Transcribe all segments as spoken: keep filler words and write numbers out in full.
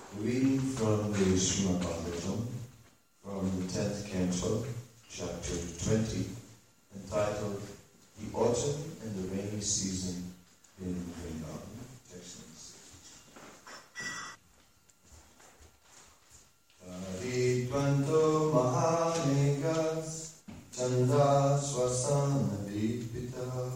Reading from the Srimad Bhagavatam, from the tenth canto, chapter twenty, entitled The Autumn and the Rainy Season in Vrindavan. Text Taridvanto Mahamegas Chanda Swasana Vipita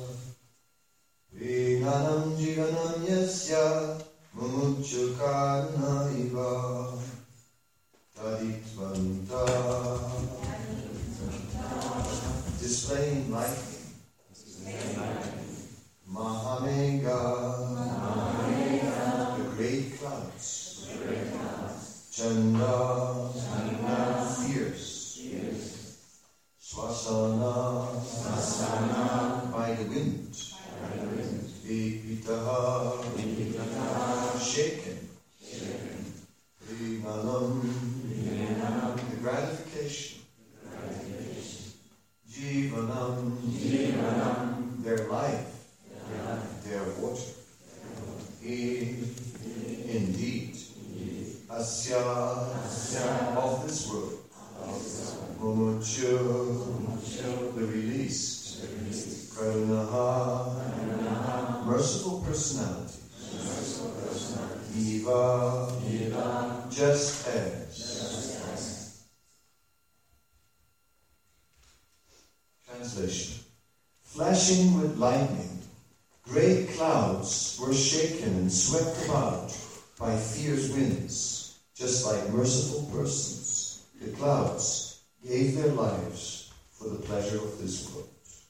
Vinanam Jivanam Yasya Mumuchukarna Iva Taditvanta, displaying lightning, Mahamega, the great clouds, Chanda, fierce, Swasana, by the wind, Vipitaha, shaken, Vinanam, the gratification, Jivanam, their life, their water. In, indeed, Asya, of this world, Mumuchu, the released, Karunaha, merciful personality, Eva, just as. Translation. Flashing with lightning, great clouds were shaken and swept about by fierce winds, just like merciful persons. The clouds gave their lives for the pleasure of this world.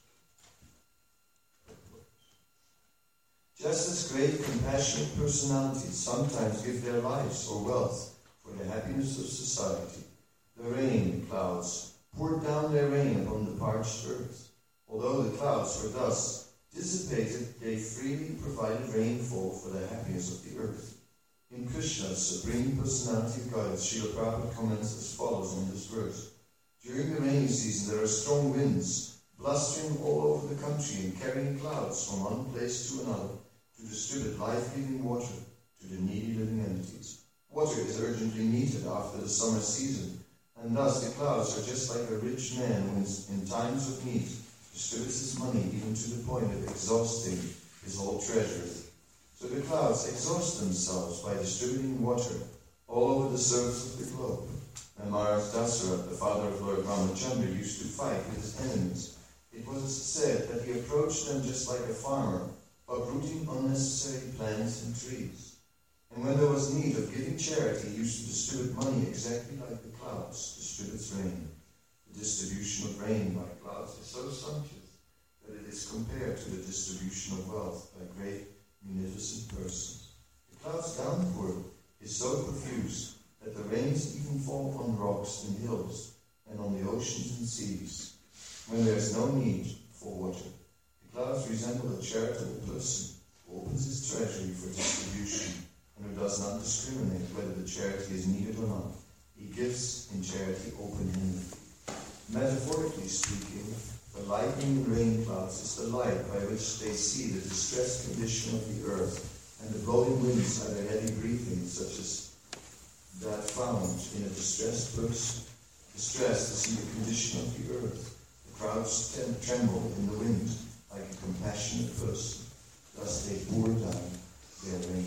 Just as great compassionate personalities sometimes give their lives or wealth for the happiness of society, the rain clouds poured down their rain upon the parched earth. Although the clouds were thus dissipated, they freely provided rainfall for the happiness of the earth. In Krishna's Supreme Personality of Godhead, Srila Prabhupada comments as follows on this verse. During the rainy season, there are strong winds, blustering all over the country and carrying clouds from one place to another to distribute life-giving water to the needy living entities. Water is urgently needed after the summer season, and thus the clouds are just like a rich man who in times of need distributes his money even to the point of exhausting his whole treasury. So the clouds exhaust themselves by distributing water all over the surface of the globe. And Maharaj Dasarath, the father of Lord Ramachandra, used to fight with his enemies. It was said that he approached them just like a farmer, uprooting unnecessary plants and trees. And when there was need of giving charity, he used to distribute money exactly like the clouds distributes rain. The distribution of rain by clouds is so sumptuous that it is compared to the distribution of wealth by great munificent persons. The clouds' downpour is so profuse that the rains even fall on rocks and hills and on the oceans and seas when there is no need for water. The clouds resemble a charitable person who opens his treasury for distribution and who does not discriminate whether the charity is needed or not. He gives in charity open-handed. Metaphorically speaking, the lightning and rain clouds is the light by which they see the distressed condition of the earth, and the blowing winds are their heavy breathing, such as that found in a distressed person. Distressed to see the condition of the earth. The clouds tremble in the wind like a compassionate person. Thus they pour down their rain.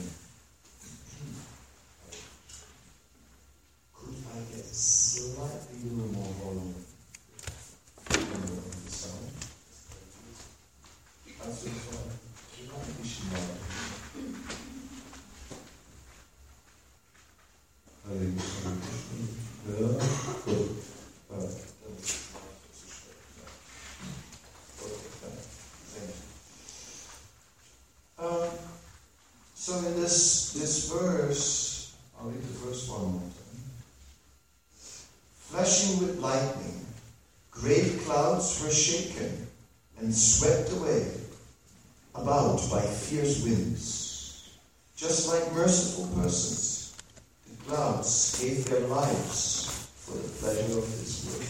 Could I get slightly little more volume on the sound? Absolutely fine. Hare Krishna, Hare Krishna. Good. Um, so in this this verse, I'll read the verse one more time. Flashing with lightning, great clouds were shaken and swept away about by fierce winds. Just like merciful persons, the clouds gave their lives for the pleasure of this world.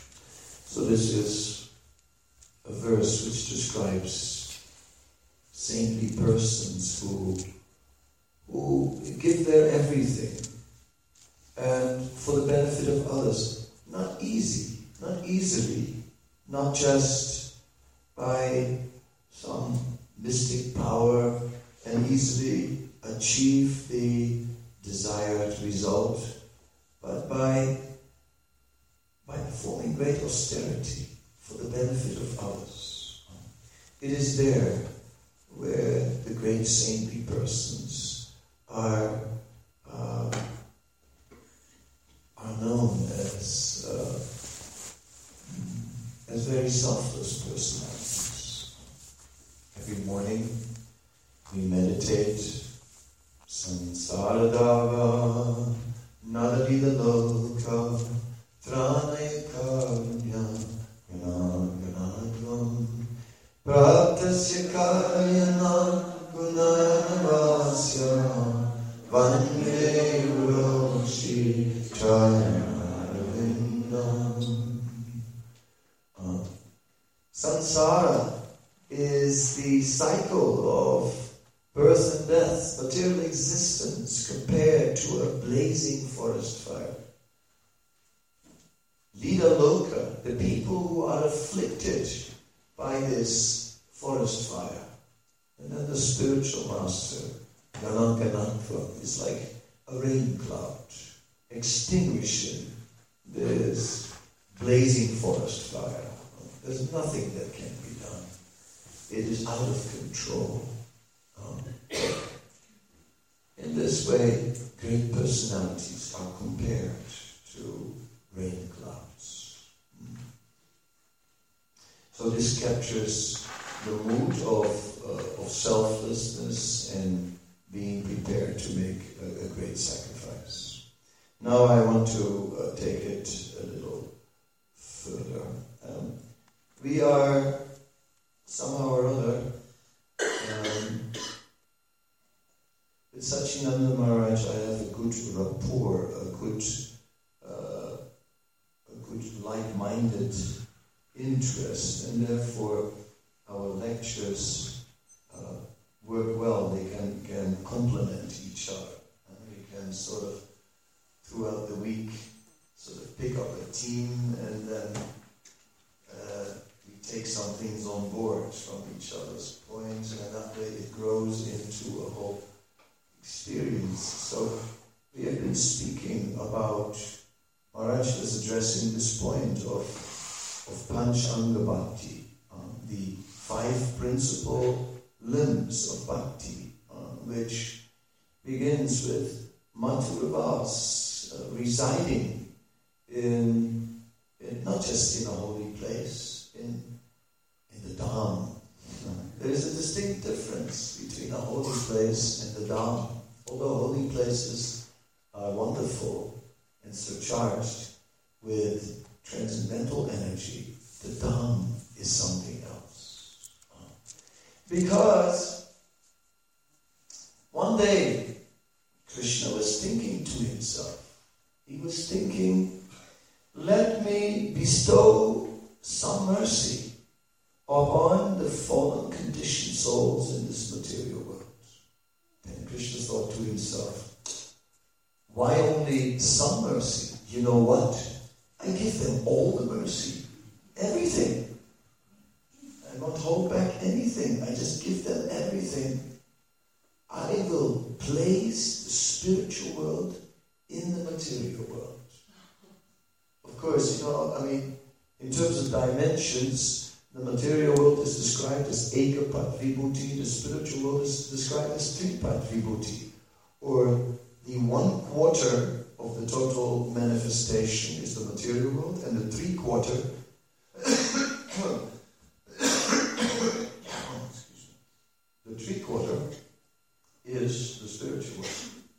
So this is a verse which describes saintly persons who, who give their everything and for the benefit of others. Not easy, not easily, not just by some mystic power and easily achieve the desired result, but by, by performing great austerity for the benefit of others. It is there where the great saintly persons are uh, are known as uh, as very selfless personalities. Every morning we meditate Sansaradava Nadalila Loka Trane Karunya Ganaganagram Praptasya Kayana Gunayanavasya Vande Uroshi Chayanarvindam. Samsara is the cycle of birth and death, material existence compared to a blazing forest fire. Lida Loka, the people who are afflicted by this forest fire. And then the spiritual master, Gananganatva, is like a rain cloud, extinguishing this blazing forest fire. There's nothing that can be done. It is out of control. Um, in this way, great personalities are compared to rain clouds. So this captures the mood of, uh, of selflessness and being prepared to make a, a great sacrifice. Now I want to uh, take it a little further. Um, we are somehow or other um, with Sachinanda Maharaj. I have a good rapport, a good, uh, a good like-minded interest, and therefore our lectures uh, work well. They can, can complement each other, and we can sort of throughout the week sort of pick up a team and then uh, we take some things on board from each other's points, and that way it grows into a whole experience. So we have been speaking about, Maharaj was addressing this point of, of Panchanga Bhakti, um, the five principal limbs of Bhakti, uh, which begins with Mathura Vas, uh, residing in, in, not just in a holy place, in, in the Dham. There is a distinct difference between a holy place and the Dham. Although holy places are wonderful and surcharged with transcendental energy, the Dham is something else. Because one day Krishna was thinking to himself, he was thinking, let me bestow some mercy upon the fallen conditioned souls in this material world. And Krishna thought to himself, why only some mercy? You know what? I give them all the mercy, everything. I won't hold back anything. I just give them everything. I will place the spiritual world in the material world. Of course, you know, I mean, in terms of dimensions, the material world is described as Ekapat Vibhuti, the spiritual world is described as Tripat Vibhuti, or the one quarter of the total manifestation is the material world, and the three quarter the three quarter is the spiritual world.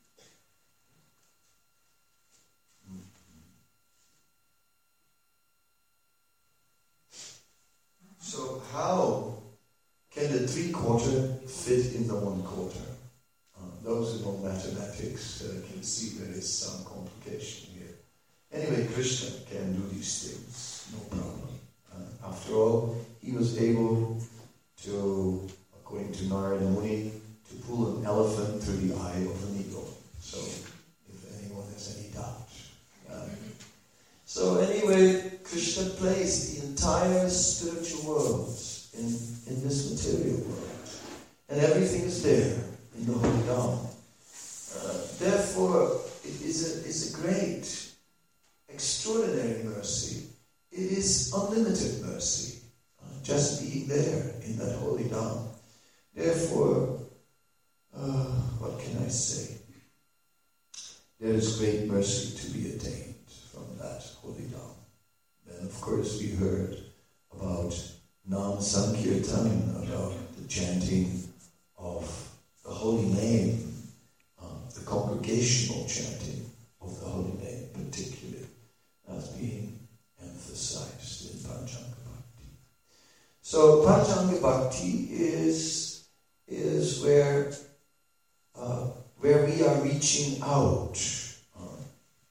So how can the three quarter fit in the one quarter? Uh, those who know mathematics uh, can see there is some complication here. Anyway, Krishna can do these things, no problem. Uh, after all, he was able to, according to Narada Muni, to pull an elephant through the eye of an eagle. So, if anyone has any doubt. Um, so anyway, Krishna placed the entire spiritual world in, in this material world. And everything is there in the Holy Dham. Uh, therefore, it is a, is a great, extraordinary mercy. It is unlimited mercy, uh, just being there in that Holy Dham. Therefore, uh, what can I say? There is great mercy to be attained from that Holy Dham. Then, of course, we heard about Nam Sankirtan, about the chanting of the holy name, uh, the congregational chanting of the holy name, particularly, as being emphasized in Panchanga Bhakti. So Panchanga Bhakti is is where uh, where we are reaching out uh,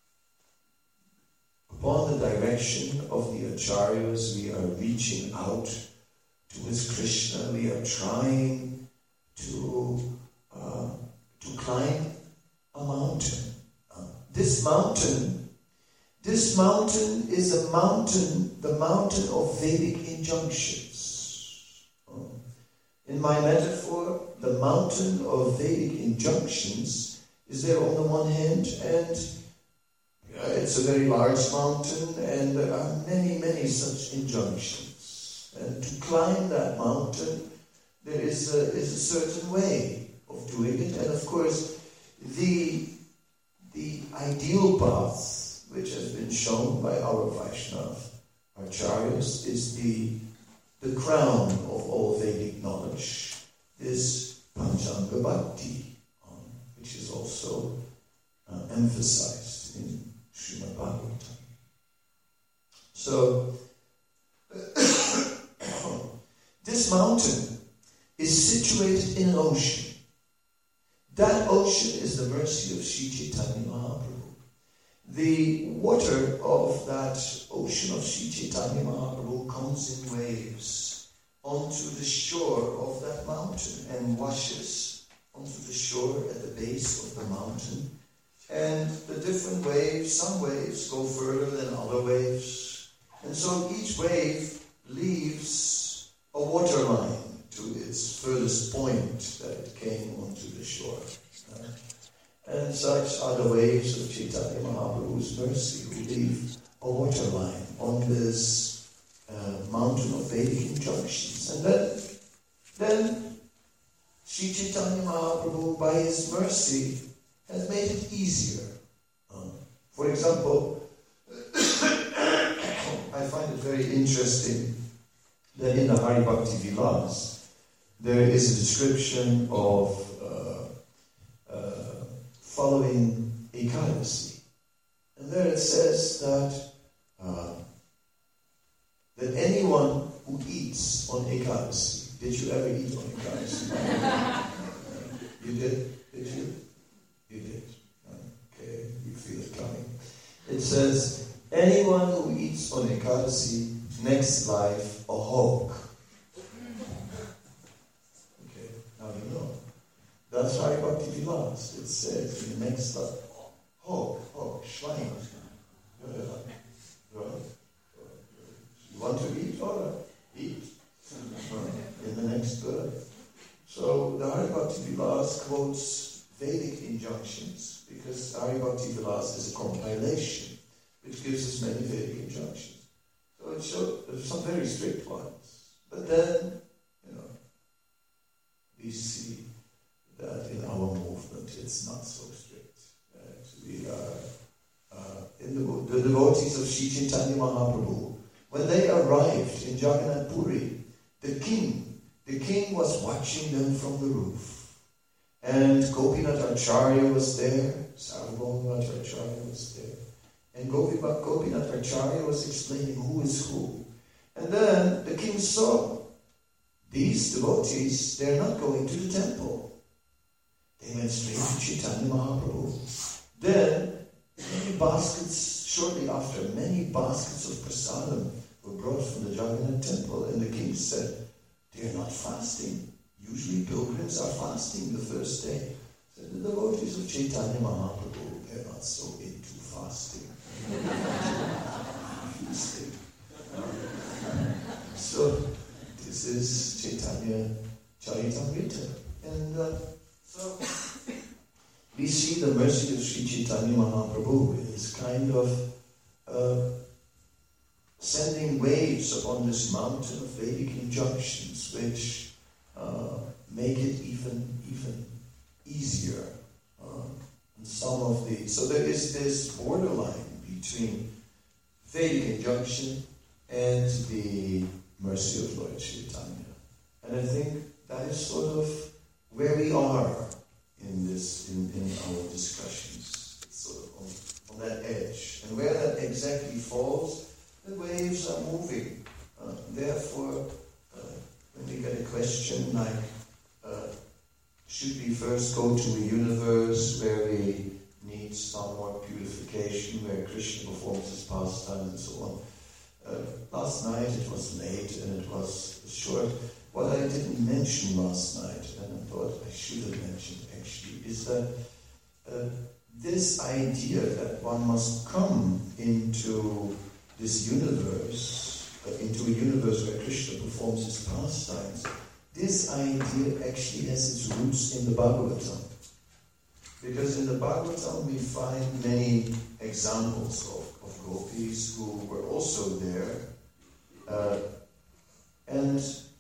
upon the direction of the acharyas. We are reaching out towards Krishna. We are trying to uh, to climb a mountain. Uh, this mountain, this mountain is a mountain, the mountain of Vedic injunctions. Uh, in my metaphor, the mountain of Vedic injunctions is there on the one hand, and uh, it's a very large mountain, and there are many, many such injunctions. And to climb that mountain, there is a, is a certain way of doing it, and of course, the the ideal path which has been shown by our Vaishnava acharyas is the the crown of all Vedic knowledge, this Panchanga Bhakti, um, which is also uh, emphasized in Srimad Bhagavatam. So, this mountain is situated in an ocean. That ocean is the mercy of Sri Chaitanya Mahaprabhu. The water of that ocean of Sri Chaitanya Mahaprabhu comes in waves onto the shore of that mountain and washes onto the shore at the base of the mountain. And the different waves, some waves go further than other waves. And so each wave leaves a water line to its furthest point that it came onto the shore. Uh, and such are the waves of Chaitanya Mahaprabhu's mercy, who leave a water line on this uh, mountain of Vedic injunctions. And then, then Sri Chaitanya Mahaprabhu, by his mercy, has made it easier. Um, for example, I find it very interesting that in the Hari Bhakti Vilas, there is a description of uh, uh, following Ekadasi. And there it says that uh, that anyone who eats on Ekadasi, did you ever eat on Ekadasi? You did? Did you? You did. Okay, you feel it coming. It says, anyone who eats on Ekadasi, next life a hawk. Now you know. That's Hari Bhakti Vilas. It says in the next life, hawk, hawk, Schwein. Yeah, right. You want to eat? All right, eat. In the next birth. So the Hari Bhakti Vilas quotes Vedic injunctions because Hari Bhakti Vilas is a compilation which gives us many Vedic injunctions. So it shows there's some very strict ones. But then, you know, we see that in our movement it's not so strict. That we are uh, in the, the devotees of Sri Chaitanya Mahaprabhu. When they arrived in Jagannath Puri, the king, the king was watching them from the roof. And Gopinath Acharya was there, Sarvabhauma Acharya was there. And Gopinath Acharya was explaining who is who. And then the king saw these devotees, they're not going to the temple. They went straight to Chaitanya Mahaprabhu. Then, many baskets, shortly after, many baskets of prasadam were brought from the Jagannath temple. And the king said, they're not fasting. Usually pilgrims are fasting the first day. So the devotees of Chaitanya Mahaprabhu, they're not so into fasting. So this is Chaitanya Charitamrita. And uh, so we see the mercy of Sri Chaitanya Mahaprabhu is kind of uh, sending waves upon this mountain of Vedic injunctions, which uh, make it even even easier. Uh, and some of the so there is this borderline between Vedic injunction and the mercy of Lord Chaitanya, and I think that is sort of where we are in this in, in our discussions, sort of on, on that edge, and where that exactly falls, the waves are moving. Uh, therefore, uh, when we get a question like, uh, should we first go to a universe where we need some more purification, where Krishna performs his pastimes and so on? Uh, last night it was late and it was short. What I didn't mention last night, and I thought I should have mentioned actually, is that uh, this idea that one must come into this universe, uh, into a universe where Krishna performs his pastimes, this idea actually has its roots in the Bhagavatam. Because in the Bhagavatam we find many examples of, of gopis who were also there, uh, and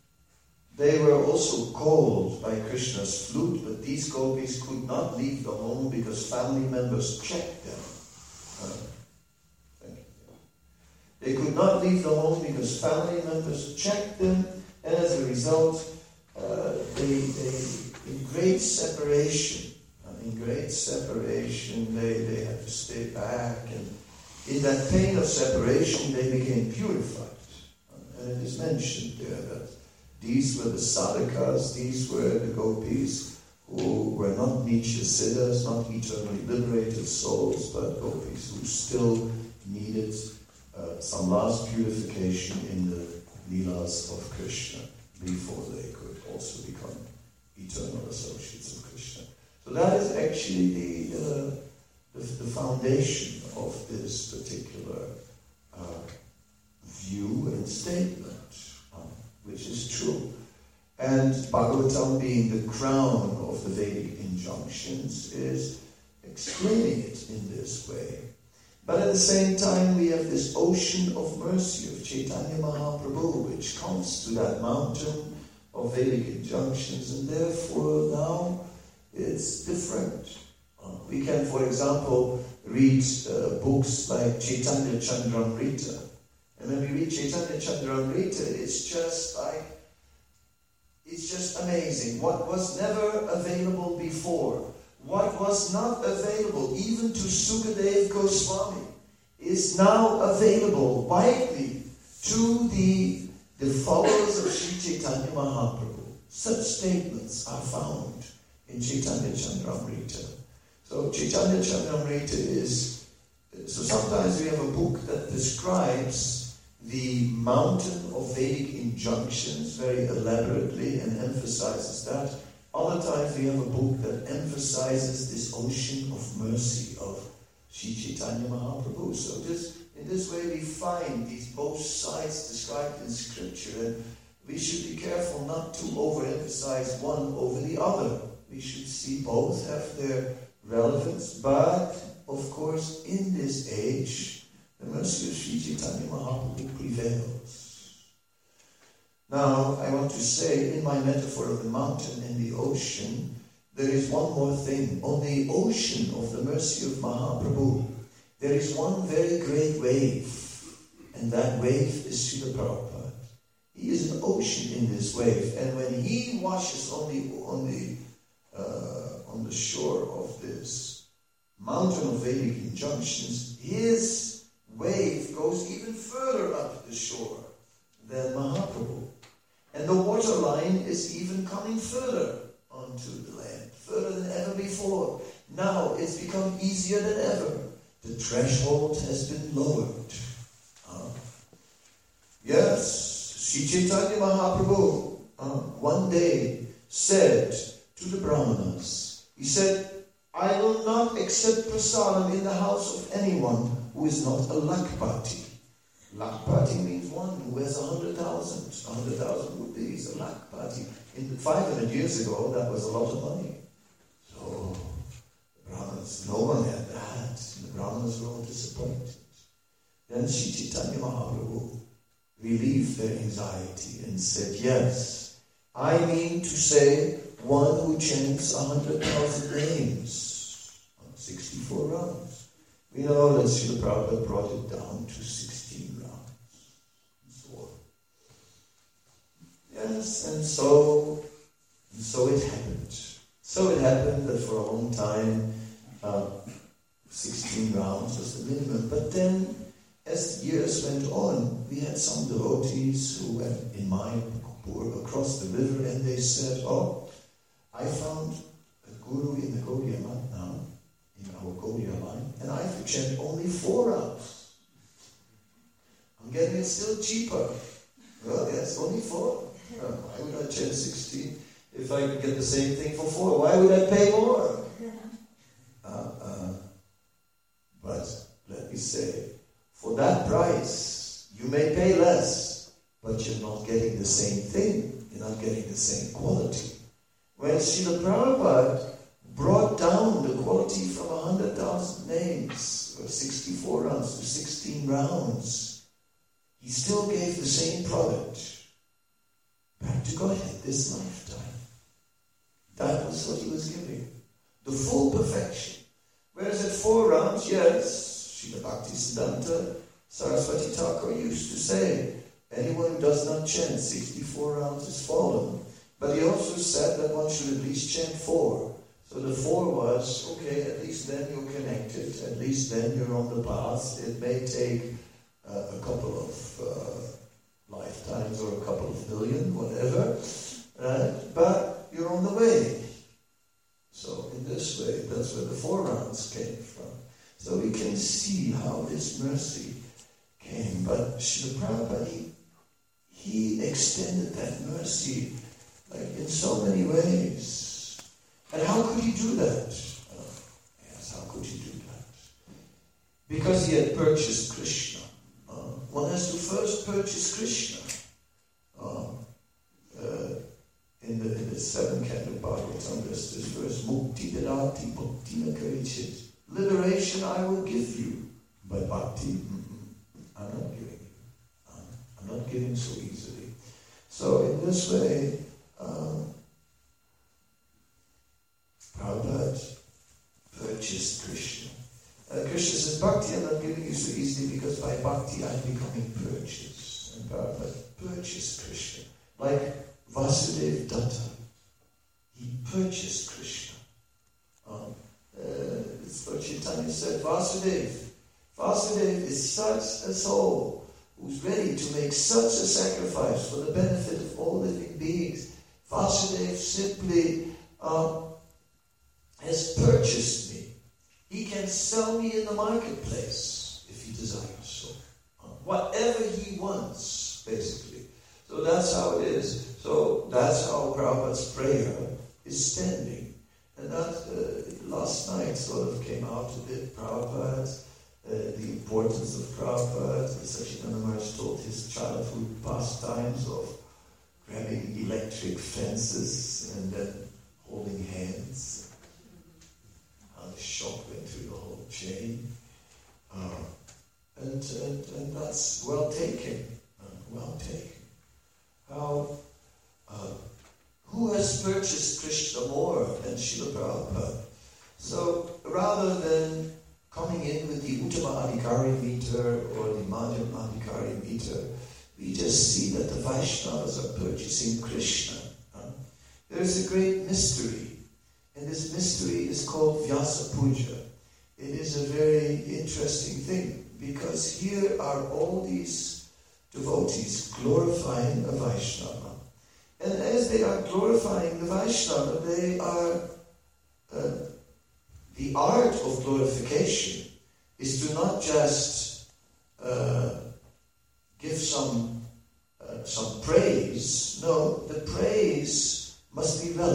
they were also called by Krishna's flute, but these gopis could not leave the home because family members checked them. Uh, thank you. They could not leave the home because family members checked them, and as a result, uh, they, they, in great separation, uh, in great separation, they, they had to stay back, and in that pain of separation, they became purified. Uh, and it is mentioned there that these were the sadhakas, these were the gopis who were not nityā siddhas, not eternally liberated souls, but gopis who still needed uh, some last purification in the leelas of Krishna before they could also become eternal associates of Krishna. So that is actually the, uh, the, the foundation of this particular uh, view and statement, which is true. And Bhagavatam, being the crown of the Vedic injunctions, is explaining it in this way. But at the same time, we have this ocean of mercy of Chaitanya Mahaprabhu, which comes to that mountain of Vedic injunctions, and therefore now it's different. Uh, we can, for example, read uh, books like Chaitanya Chandramrita. And when we read Chaitanya Chandramrita, it's just like, it's just amazing. What was never available before, what was not available even to Sukadev Goswami, is now available widely to the, the followers of Sri Chaitanya Mahaprabhu. Such statements are found in Chaitanya Chandramrita. So Chaitanya Chandramrita is, so sometimes we have a book that describes the mountain of Vedic injunctions very elaborately and emphasizes that. Other times we have a book that emphasizes this ocean of mercy of Sri Chaitanya Mahaprabhu. So this, in this way we find these both sides described in scripture, and we should be careful not to overemphasize one over the other. We should see both have their relevance, but of course in this age the mercy of Sri Chaitanya Mahaprabhu prevails. Now, I want to say, in my metaphor of the mountain and the ocean, there is one more thing. On the ocean of the mercy of Mahaprabhu, there is one very great wave, and that wave is Srila Prabhupada. He is an ocean in this wave, and when he washes on the on the uh, on the shore of this mountain of Vedic injunctions, his wave goes even further up the shore than Mahaprabhu. And the water line is even coming further onto the land, further than ever before. Now it's become easier than ever. The threshold has been lowered. Uh, yes, Sri Chaitanya Mahaprabhu uh, one day said to the Brahmanas, he said, I will not accept prasadam in the house of anyone who is not a lakpati. Lakpati means one who has a hundred thousand. A hundred thousand rupees, a lakpati. In five hundred years ago, that was a lot of money. So, the Brahmanas, no one had that. The Brahmanas were all disappointed. Then Sri Chaitanya Mahaprabhu relieved their anxiety and said, yes, I mean to say one who chants a hundred thousand names on sixty-four rounds. We know that Srila Prabhupada brought it down to sixteen rounds. And so on. Yes, and so, and so it happened. So it happened that for a long time, uh, sixteen rounds was the minimum. But then, as the years went on, we had some devotees who went in Mayapur across the river, and they said, oh, I found a guru in the Gaudiya line now, in our Gaudiya line, and I have to chant only four rounds. I'm getting it still cheaper. Well, yes, only four. Uh, why would I chant sixteen if I could get the same thing for four? Why would I pay more? Uh, uh, but let me say, for that price, you may pay less, but you're not getting the same thing. You're not getting the same quality. When Srila Prabhupada brought down the quality from one hundred thousand names, or sixty-four rounds to sixteen rounds, he still gave the same product back to Godhead this lifetime. That was what he was giving. The full perfection. Whereas at four rounds, yes, Srila Bhaktisiddhanta Saraswati Thakur used to say, anyone who does not chant sixty-four rounds is fallen. But he also said that one should at least chant four. So the four was, okay, at least then you're connected, at least then you're on the path. It may take uh, a couple of uh, lifetimes or a couple of million, whatever, right? But you're on the way. So in this way, that's where the four rounds came from. So we can see how this mercy came. But Srila Prabhupada, he, he extended that mercy like in so many ways. And how could he do that? Uh, yes, how could he do that? Because he had purchased Krishna. Uh, one has to first purchase Krishna. Uh, uh, in the in the seventh canto of Bhagavatam, there's this verse, Mukti Dadati Bhakti na Karichit. Liberation I will give you, but bhakti, I'm not giving you. I'm, I'm not giving so easily. So in this way, um, Prabhupada purchased Krishna. Uh, Krishna says, Bhakti I'm not giving you so easily because by Bhakti I'm becoming purchased. And Prabhupada purchased Krishna. Like Vasudeva Datta. He purchased Krishna. Um, uh, it's what Chaitanya said, Vasudeva. Vasudeva is such a soul who's ready to make such a sacrifice for the benefit of all living beings. Vasudeva simply um, has purchased me. He can sell me in the marketplace if he desires so. Uh, whatever he wants, basically. So that's how it is. So that's how Prabhupada's prayer is standing. And that uh, last night sort of came out a bit, Prabhupada, uh, the importance of Prabhupada. Sachidananda Maharaj told his childhood pastimes of grabbing electric fences and then holding hands. How the shock went through the whole chain. Uh, and, and, and that's well taken. Uh, well taken. How, uh, who has purchased Krishna more than Srila Prabhupada? So rather than coming in with the Uttama Adhikari meter or the Madhyam Adhikari meter, we just see that the Vaishnavas are purchasing Krishna. Uh, there's a great mystery, and this mystery is called Vyasa Puja. It is a very interesting thing, because here are all these devotees glorifying a Vaishnava. And as they are glorifying the Vaishnava, they are, uh, the art of glorification is to not just uh, give some uh, some praise. No, the praise must be relevant.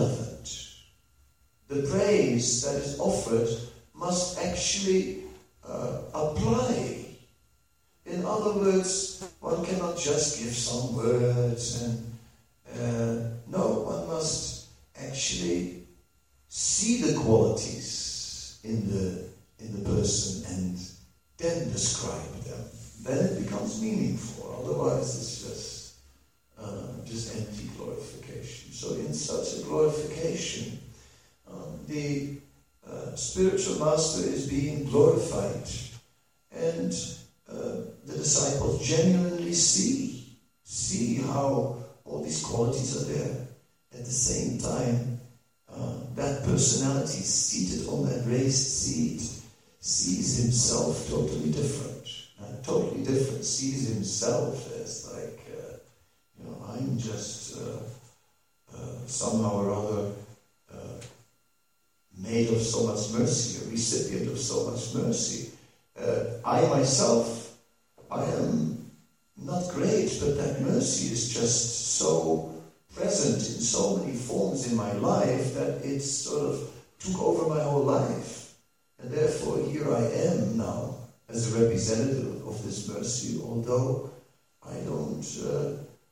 the praise that is offered must actually uh, apply. In other words, one cannot just give some words and uh, no, one must actually see the qualities in the in the person and then describe them. Then it becomes meaningful. Otherwise, it's just uh, just empty glorification. So, in such a glorification, um, the uh, spiritual master is being glorified, and uh, the disciples genuinely see see how all these qualities are there. At the same time, uh, that personality seated on that raised seat sees himself totally different. Uh, totally different. Sees himself as like, uh, you know, I'm just uh, uh, somehow or other uh, made of so much mercy, a recipient of so much mercy. Uh, I myself, I am not great, but that mercy is just so present in so many forms in my life that it sort of took over my whole life. And therefore, here I am now as a representative of this mercy, although I don't, uh,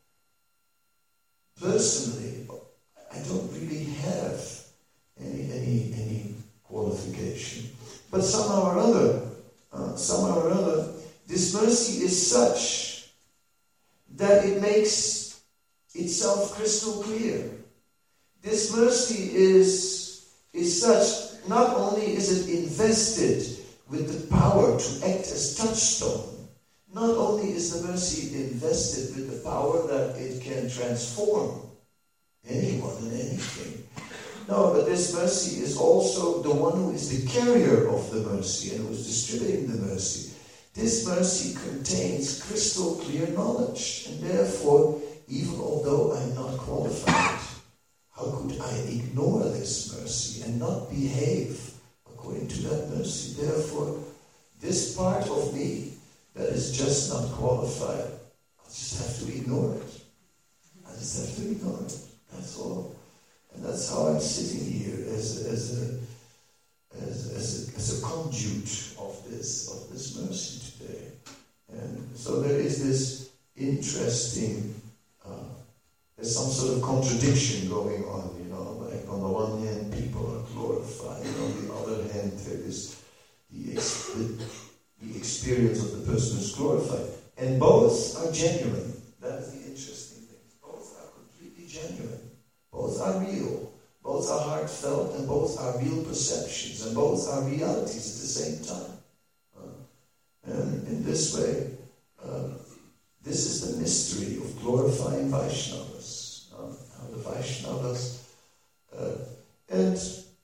personally, I don't really have any, any, any qualification. But somehow or other, uh, somehow or other, this mercy is such that it makes itself crystal clear. This mercy is, is such, not only is it invested with the power to act as touchstone, not only is the mercy invested with the power that it can transform anyone and anything. No, but this mercy is also the one who is the carrier of the mercy and who is distributing the mercy. This mercy contains crystal clear knowledge, and therefore, even although I'm not qualified, how could I ignore this mercy and not behave according to that mercy? Therefore, this part of me that is just not qualified, I just have to ignore it. I just have to ignore it. That's all. And that's how I'm sitting here as, as a as, as a as a conduit of this of this mercy today. And so there is this interesting uh, there's some sort of contradiction going on, you know, like on the one hand people are glorified, and on the other hand there is the, ex- the, the experience of the person who's glorified. And both are genuine. That is the interesting thing. Both are completely genuine. Both are real. Both are heartfelt, and both are real perceptions, and both are realities at the same time. Uh, and in this way, uh, this is the mystery of glorifying Vaishnavas. Uh, how the Vaishnavas, uh, and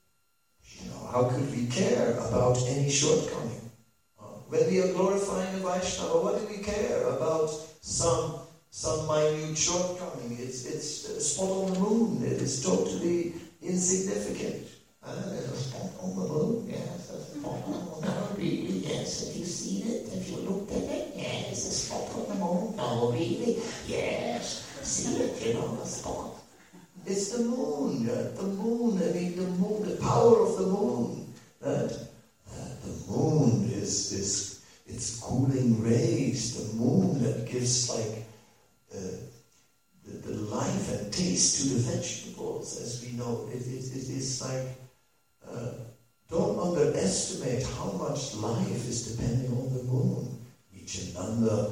you know, how could we care about any shortcoming? Uh, when we are glorifying a Vaishnava, what do we care about some some minute shortcoming? It's it's a spot on the moon. It is totally insignificant. Uh, there's a spot on the moon. Yes, a spot on the moon. No, really? Yes. Have you seen it? Have you looked at it? Yes, a spot on the moon. No, really? Yes. See it? You know, the spot. It's the moon. Uh, the moon. I mean, the moon. The power of the moon. Uh, uh, the moon is is it's cooling rays. The moon that gives like. Uh, The, the life and taste to the vegetables, as we know. It, it, it is like, uh, don't underestimate how much life is depending on the moon. Nityananda,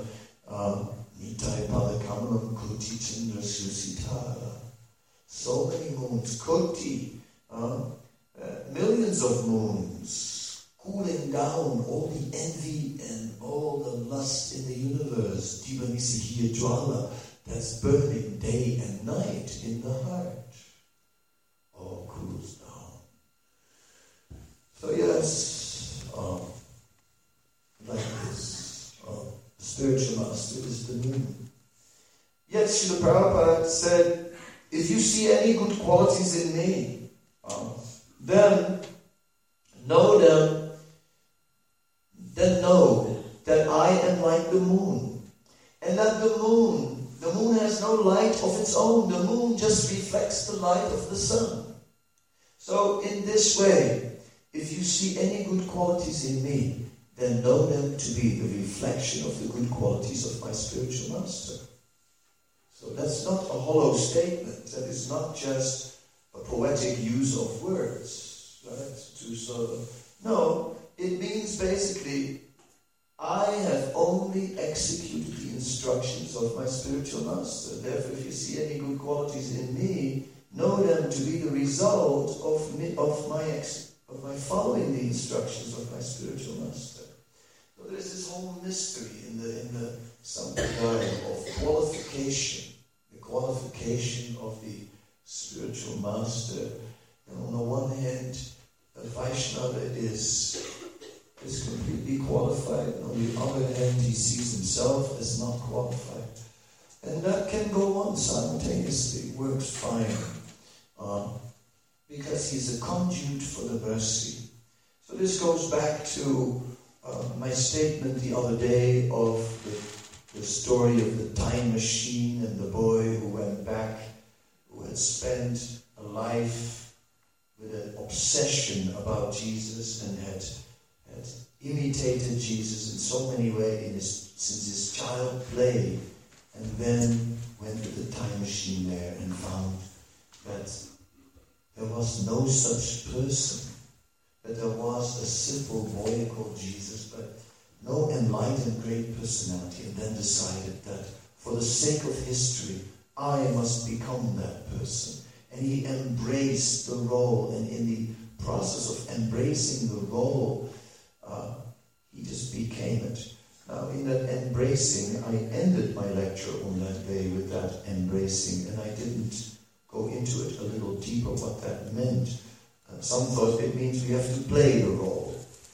Nitai Padakamanam Kuti Chandra Susitara. So many moons, Koti, uh, uh, millions of moons, cooling down all the envy and all the lust in the universe. Divanisihiya Jwala. That's burning day and night in the heart. All cools down. So yes, um, like this, um, the spiritual master is the moon. Yet Srila Prabhupada said, if you see any good qualities in me, um, then know them, then know that I am like the moon. And that the moon The moon has no light of its own. The moon just reflects the light of the sun. So in this way, if you see any good qualities in me, then know them to be the reflection of the good qualities of my spiritual master. So that's not a hollow statement. That is not just a poetic use of words, right? To sort of, no, it means basically, I have only executed the instructions of my spiritual master. Therefore, if you see any good qualities in me, know them to be the result of me, of my ex, of my following the instructions of my spiritual master. So there's this whole mystery in the in the Sampradaya of qualification, the qualification of the spiritual master. And on the one hand, a Vaishnava is is completely qualified. On the other hand, he sees himself as not qualified. And that can go on simultaneously, works fine. Um, because he's a conduit for the mercy. So this goes back to uh, my statement the other day of the, the story of the time machine and the boy who went back, who had spent a life with an obsession about Jesus and had had imitated Jesus in so many ways in his, since his child play, and then went to the time machine there and found that there was no such person, that there was a simple boy called Jesus, but no enlightened great personality, and then decided that for the sake of history, I must become that person. And he embraced the role, and in the process of embracing the role, uh, he just became it. Now, in that embracing, I ended my lecture on that day with that embracing, and I didn't go into it a little deeper what that meant. Uh, some thought it means we have to play the role.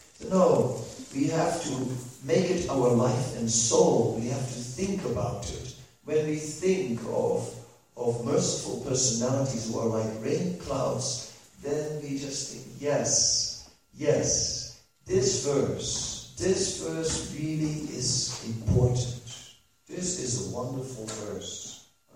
No, we have to make it our life and soul. We have to think about it. When we think of, of merciful personalities who are like rain clouds, then we just think, yes, yes, this verse, this verse really is important. This is a wonderful verse.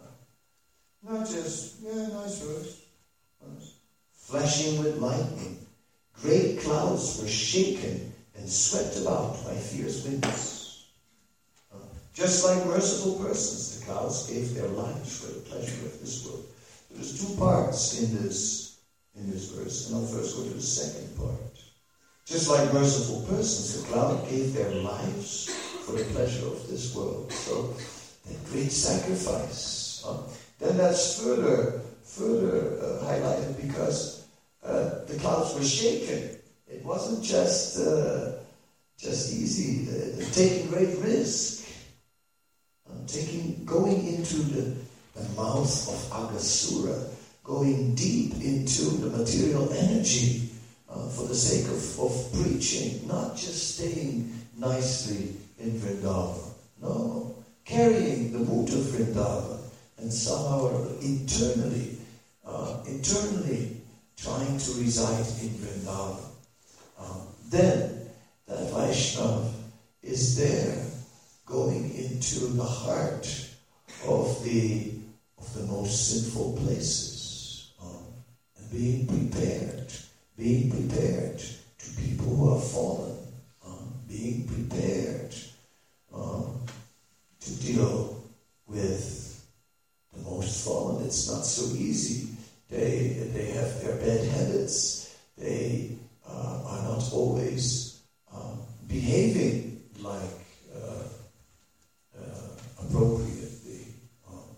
Not just, yeah, nice verse. Nice. Flashing with lightning, great clouds were shaken and swept about by fierce winds. Uh, just like merciful persons, the clouds gave their lives for the pleasure of this world. There's two parts in this in this verse, and I'll first go to the second part. Just like merciful persons, the cloud gave their lives for the pleasure of this world. So, that great sacrifice. Uh, Then that's further, further uh, highlighted because uh, the clouds were shaken. It wasn't just, uh, just easy. Uh, taking great risk, uh, taking, going into the, the mouth of Aghasura, going deep into the material energy uh, for the sake of, of preaching, not just staying nicely in Vrindavan. No, carrying the mood of Vrindavan. And somehow internally, uh, internally trying to reside in Vrindavan. Um, then that Vaishnava is there, going into the heart of the of the most sinful places, um, and being prepared, being prepared to people who are fallen, um, being prepared um, to deal with the most fallen. It's not so easy. They they have their bad habits. They uh, are not always um, behaving like uh, uh, appropriately. Um,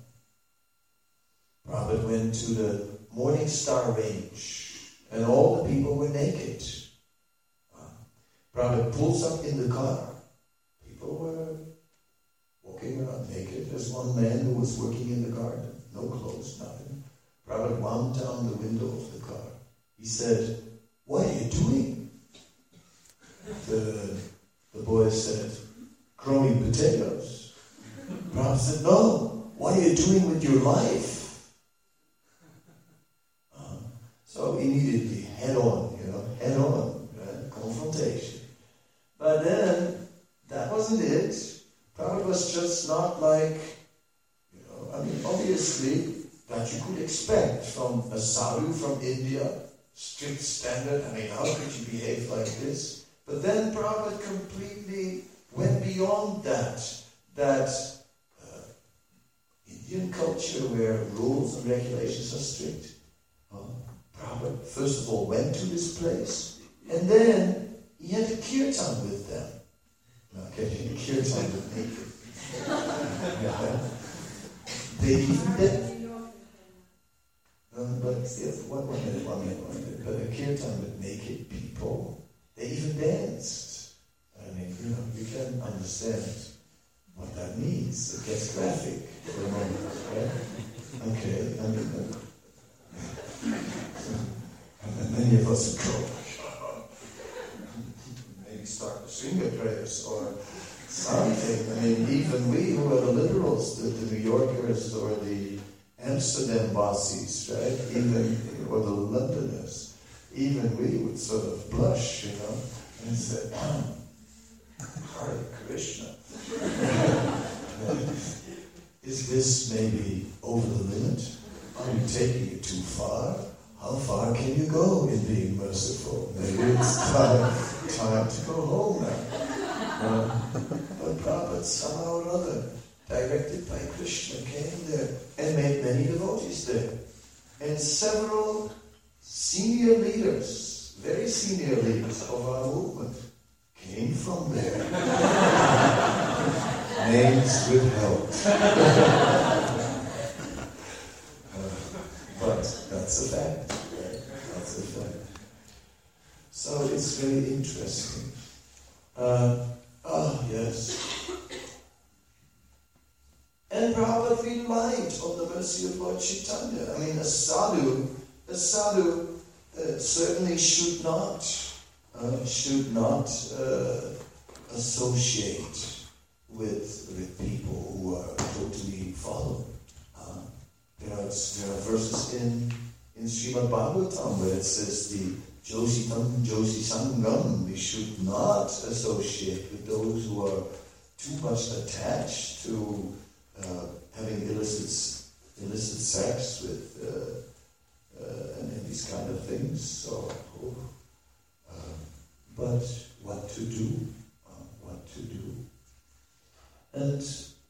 Prabhupada went to the Morning Star Range, and all the people were naked. Uh, Prabhupada pulls up in the car. People were walking around naked. There's one man who was working in the garden, no clothes, nothing. Prabhupada wound down the window of the car. He said, "What are you doing?" The, the boy said, "Growing potatoes." Prabhupada said, "No, what are you doing with your life?" Um, so immediately, head on, you know, head on, right? Confrontation. But then, that wasn't it. Prabhupada was just not like, you know, I mean, obviously, that you could expect from a sadhu from India, strict standard. I mean, how could you behave like this? But then Prabhupada completely went beyond that. That uh, Indian culture where rules and regulations are strict. Uh, Prabhupada, first of all, went to this place, and then he had a kirtan with them. Okay, a kirtan with naked. Yeah. They even did. Um, but yes, one, one minute, one minute, one minute. But a kirtan with naked people, they even danced. I mean, you know, you can understand what that means. It gets graphic for a moment, right? Okay, I mean, uh, and many of us would go, maybe start the Sringer prayers or something. I mean, even we who are the liberals, the, the New Yorkers or the Amsterdam Vasis, right? Even, or the Londoners, even we would sort of blush, you know, and say, oh, Hare Krishna. Is this maybe over the limit? Are you taking it too far? How far can you go in being merciful? Maybe it's time, time to go home now. Uh, but Prabhupada somehow or other, directed by Krishna, came there and made many devotees there. And several senior leaders, very senior leaders of our movement, came from there. Names withheld. uh, but that's a fact. Right? That's a fact. So it's very interesting. Uh, oh, yes. And Prabhupada relied on the mercy of Lord Chaitanya. I mean, a sadhu, a sadhu uh, certainly should not, uh, should not uh, associate with with people who are totally followed. Uh, there are there are verses in in Srimad Bhagavatam where it says the Jositam Josi Sangam. We should not associate with those who are too much attached to Uh, having illicit illicit sex with uh, uh, and, and these kind of things. So, oh, uh, but what to do? Uh, what to do? And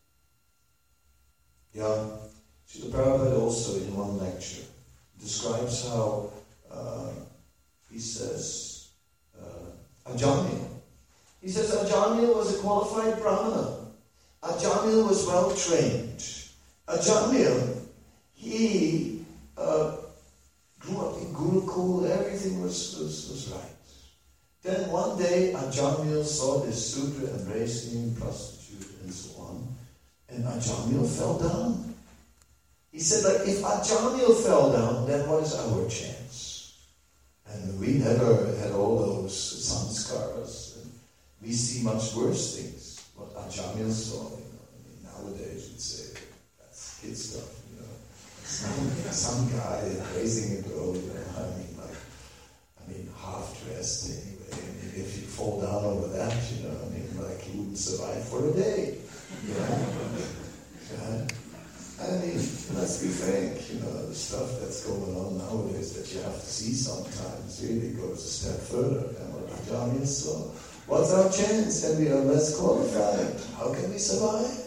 yeah, Srila Prabhupada also in one lecture describes how uh, he says uh, Ajamil. He says Ajamil was a qualified Brahmana. Ajamil was well trained. Ajamil, he uh, grew up in Gurukul, everything was, was, was right. Then one day Ajamil saw this Sudra embracing prostitute and so on, and Ajamil fell down. He said, like, if Ajamil fell down, then what is our chance? And we never had all those samskaras, and we see much worse things. What Ajamil saw, you know, I mean, nowadays you'd say that's kid stuff, you know. Some, some guy raising a girl, you know, I mean, like, I mean, half dressed anyway. I mean, if you fall down over that, you know, I mean, like, you wouldn't survive for a day, you know. Yeah. I mean, let's be frank, you know, the stuff that's going on nowadays that you have to see sometimes really goes a step further than what Ajamil saw. What's our chance? And we are less qualified. How can we survive?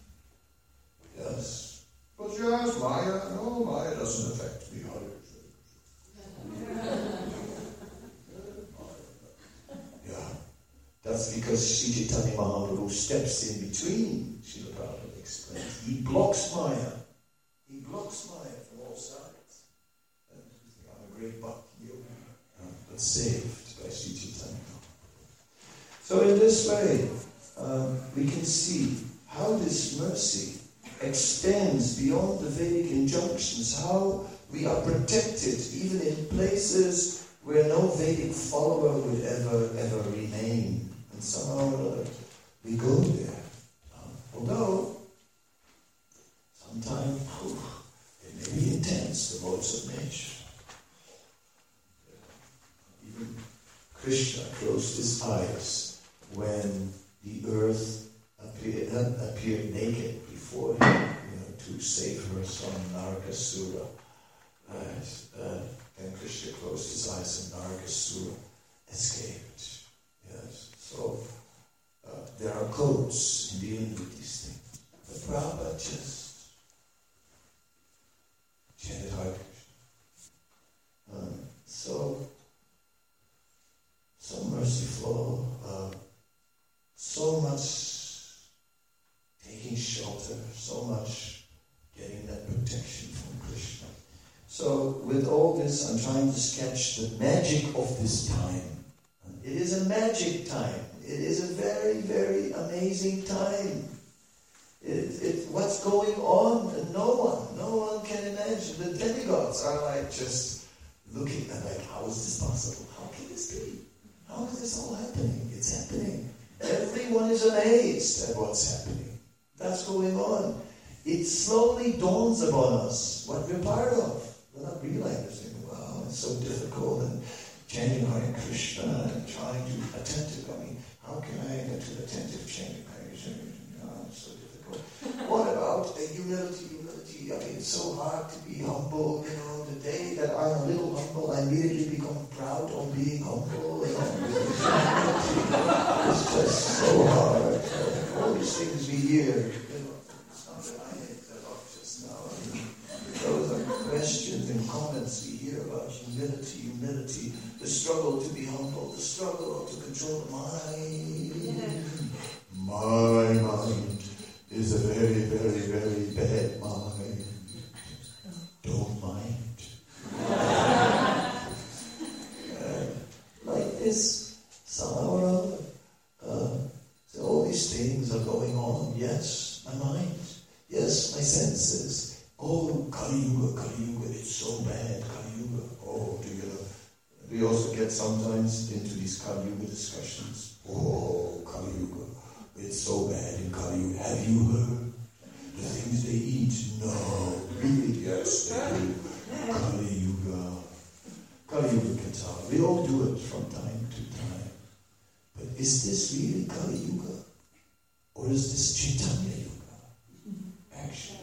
Yes. But yes, Maya, no, Maya doesn't affect me. Yeah. That's because Sri Chaitanya Mahaprabhu steps in between, Srila Prabhupada explains. He blocks Maya. He blocks Maya from all sides. And I'm a great bhakti yogi, but saved by Sri Chaitanya. So in this way, um, we can see how this mercy extends beyond the Vedic injunctions, how we are protected even in places where no Vedic follower would ever, ever remain. And somehow or other, we go there. Um, although, sometimes whew, it may be intense, the voice of nature. Even Krishna closed his eyes when the earth appeared, uh, appeared naked before him, you know, to save her son Narakasura. Right? Uh, and Krishna closed his eyes and Nargasura escaped. Yes, so uh, there are codes in dealing with these things. But Prabhupada just chanted Hare Krishna. Um, so, so merciful, uh, so much taking shelter, so much getting that protection from Krishna. So with all this, I'm trying to sketch the magic of this time. It is a magic time. It is a very, very amazing time. It, it, what's going on? No one, no one can imagine. The demigods are like just looking at like, how is this possible? How can this be? How is this all happening? It's happening. Everyone is amazed at what's happening. That's going on. It slowly dawns upon us what we're part of. We're not realizing, wow, it's so difficult, and chanting Hare Krishna and trying to attentive. I mean, how can I get to attentive chanting Hare Krishna? Oh, it's so difficult. What about uh, humility? Humility. I mean, it's so hard to be humble. You know, the day that I'm a little humble, I immediately become proud of being humble. You know, it's just so hard. All these things we hear. You know, it's not that I hate that up just now. I mean, those are questions and comments we hear about humility, humility, the struggle to be humble, the struggle to control the mind. Yeah. My mind is a very, very, very bad mind. Don't mind. uh, like this, somehow or other. Uh, so all these things are going on. Yes, my mind. Yes, my senses. Oh, Kali Yuga, Kali Yuga, it's so bad, Kali Yuga. Oh, do you know? We also get sometimes into these Kali Yuga discussions. Oh, Kali Yuga, it's so bad in Kali Yuga. Have you heard the things they eat? No, really? Yes, they do. Kali Yuga. Kali Yuga Katha. We all do it from time to time. But is this really Kali Yuga? Or is this Chaitanya Yuga? Actually.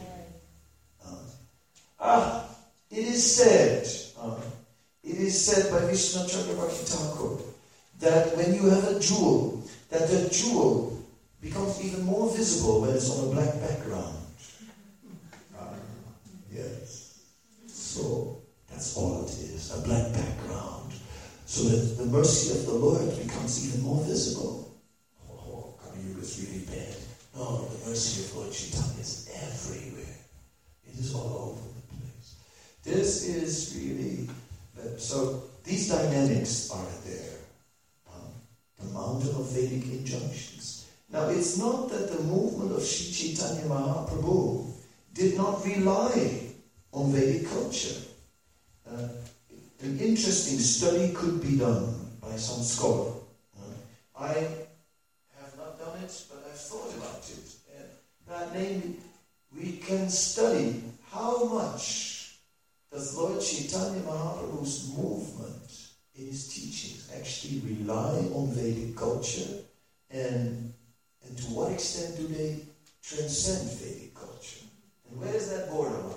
Ah, it is said, uh, it is said by Vishnu Chakravarti Thakur that when you have a jewel, that the jewel becomes even more visible when it's on a black background. Uh, yes. So that's all it is, a black background. So that the mercy of the Lord becomes even more visible. Oh, Kali Yuga is really bad. No, the mercy of Lord Chaitanya is everywhere. It is all over. This is really, uh, so these dynamics are there. Um, the mountain of Vedic injunctions. Now it's not that the movement of Sri Chaitanya Mahaprabhu did not rely on Vedic culture. Uh, an interesting study could be done by some scholar. Uh, I have not done it, but I've thought about it. And that namely, we can study how much does Lord Chaitanya Mahaprabhu's movement in his teachings actually rely on Vedic culture, and, and to what extent do they transcend Vedic culture? And where is that borderline?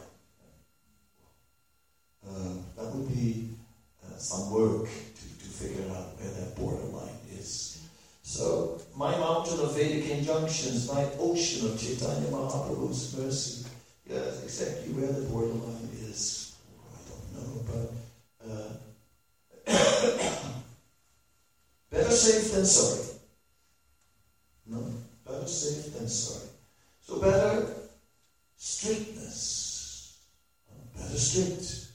Uh, that would be uh, some work to, to figure out where that borderline is. So, my mountain of Vedic injunctions, my ocean of Chaitanya Mahaprabhu's mercy, yes, exactly where the borderline is. No, but uh, better safe than sorry. No, better safe than sorry. So better strictness. Better strict.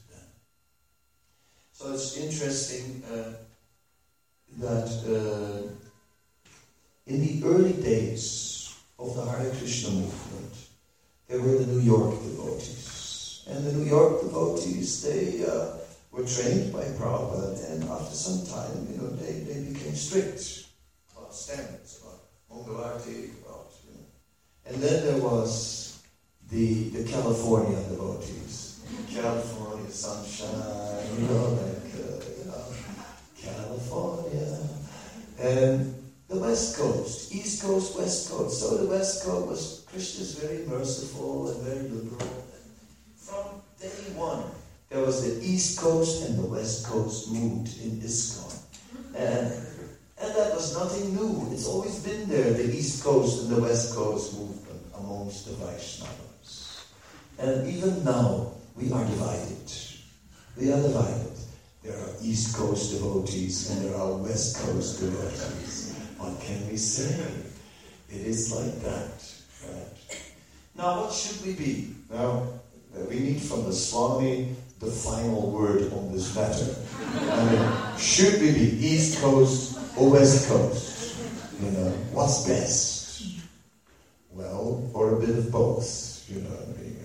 So it's interesting uh, that uh, in the early days of the Hare Krishna movement, there were the New York devotees. And the New York devotees, they uh, were trained by Prabhupada, and after some time, you know, they, they became strict about standards, about Mangalarti, about, you know. And then there was the the California devotees. California sunshine, you know, like, uh, you know, California. And the West Coast, East Coast, West Coast. So the West Coast was, Krishna is very merciful and very liberal. From day one, there was the East Coast and the West Coast moved in ISKCON. And, and that was nothing new. It's always been there, the East Coast and the West Coast movement amongst the Vaishnavas. And even now, we are divided. We are divided. There are East Coast devotees and there are West Coast devotees. What can we say? It is like that. Right? Now, what should we be? Now, we need from the Swami the final word on this matter. I mean, should we be East Coast or West Coast? You know, what's best? Well, or a bit of both, you know. I mean,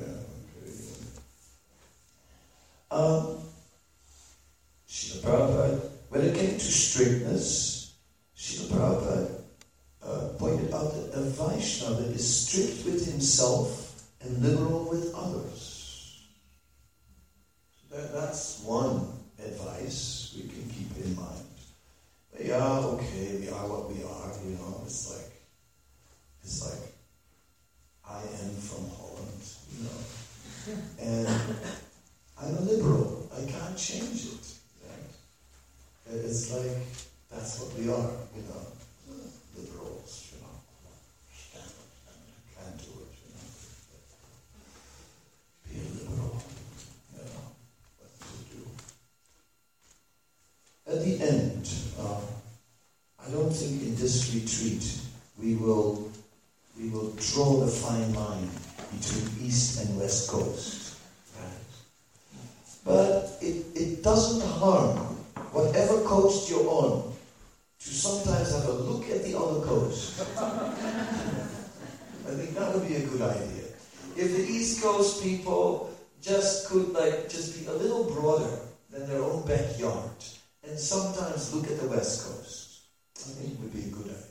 uh, um, Srila Prabhupada, when it came to strictness, Srila Prabhupada uh, pointed out that a Vaishnava is strict with himself and liberal with others. That, that's one advice we can keep in mind. But yeah, okay, we are what we are, you know, it's like, it's like, I am from Holland, you know, and I'm a liberal, I can't change it, right? It's like, that's what we are, you know, liberals, you know, stand up and can't do it, you know. Be a liberal, you know, what to do. At the end, uh, I don't think in this retreat we will we will draw the fine line between East and West Coast. Right? But it, it doesn't harm, whatever coast you're on, to sometimes have a look at the other coast. I think that would be a good idea. If the East Coast people just could like just be a little broader than their own backyard, and sometimes look at the West Coast, I think it would be a good idea.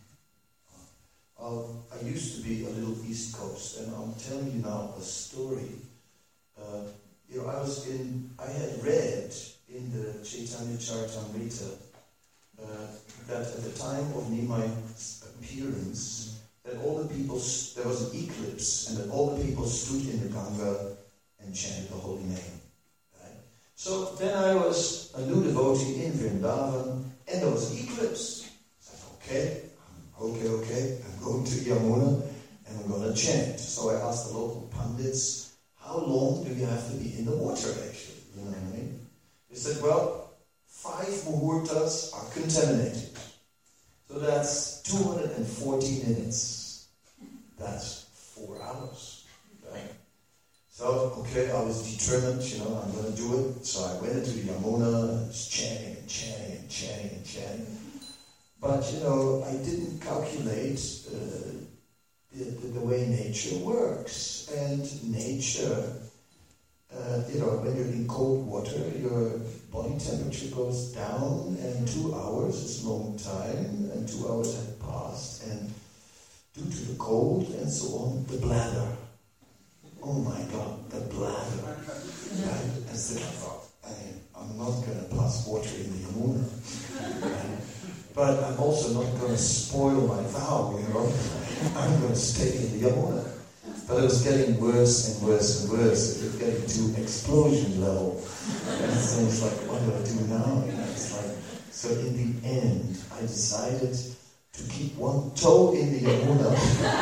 Uh, I used to be a little East Coast, and I'm telling you now a story. Uh, you know, I was in, I had read in the Chaitanya Charitamrita uh, that at the time of Nimai's appearance, that all the people, there was an eclipse, and that all the people stood in the Ganga and chanted the holy name. Right? So then I was a new devotee in Vrindavan, and there was an eclipse. I said, okay, okay, okay, I'm going to Yamuna, and I'm going to chant. So I asked the local pundits, how long do you have to be in the water, actually? You know what I mean? They said, well, five muhurtas are contaminated. So that's two hundred forty minutes. That's four hours. Right? So, okay, I was determined, you know, I'm going to do it. So I went into the Yamuna, and was chanting and chanting and chanting and chanting. But, you know, I didn't calculate uh, the, the, the way nature works. And nature, uh, you know, when you're in cold water, your body temperature goes down, and two hours is a long time, and two hours have passed, and due to the cold and so on, the bladder. Oh my God, the bladder. Right? And so I thought, I mean, I'm not going to pass water in the Yamuna. Right? But I'm also not going to spoil my vow, you know. I'm going to stay in the Yamuna. But it was getting worse and worse and worse. It was getting to explosion level. And so it's like, what do I do now? You know, it's like, so in the end, I decided to keep one toe in the Yamuna.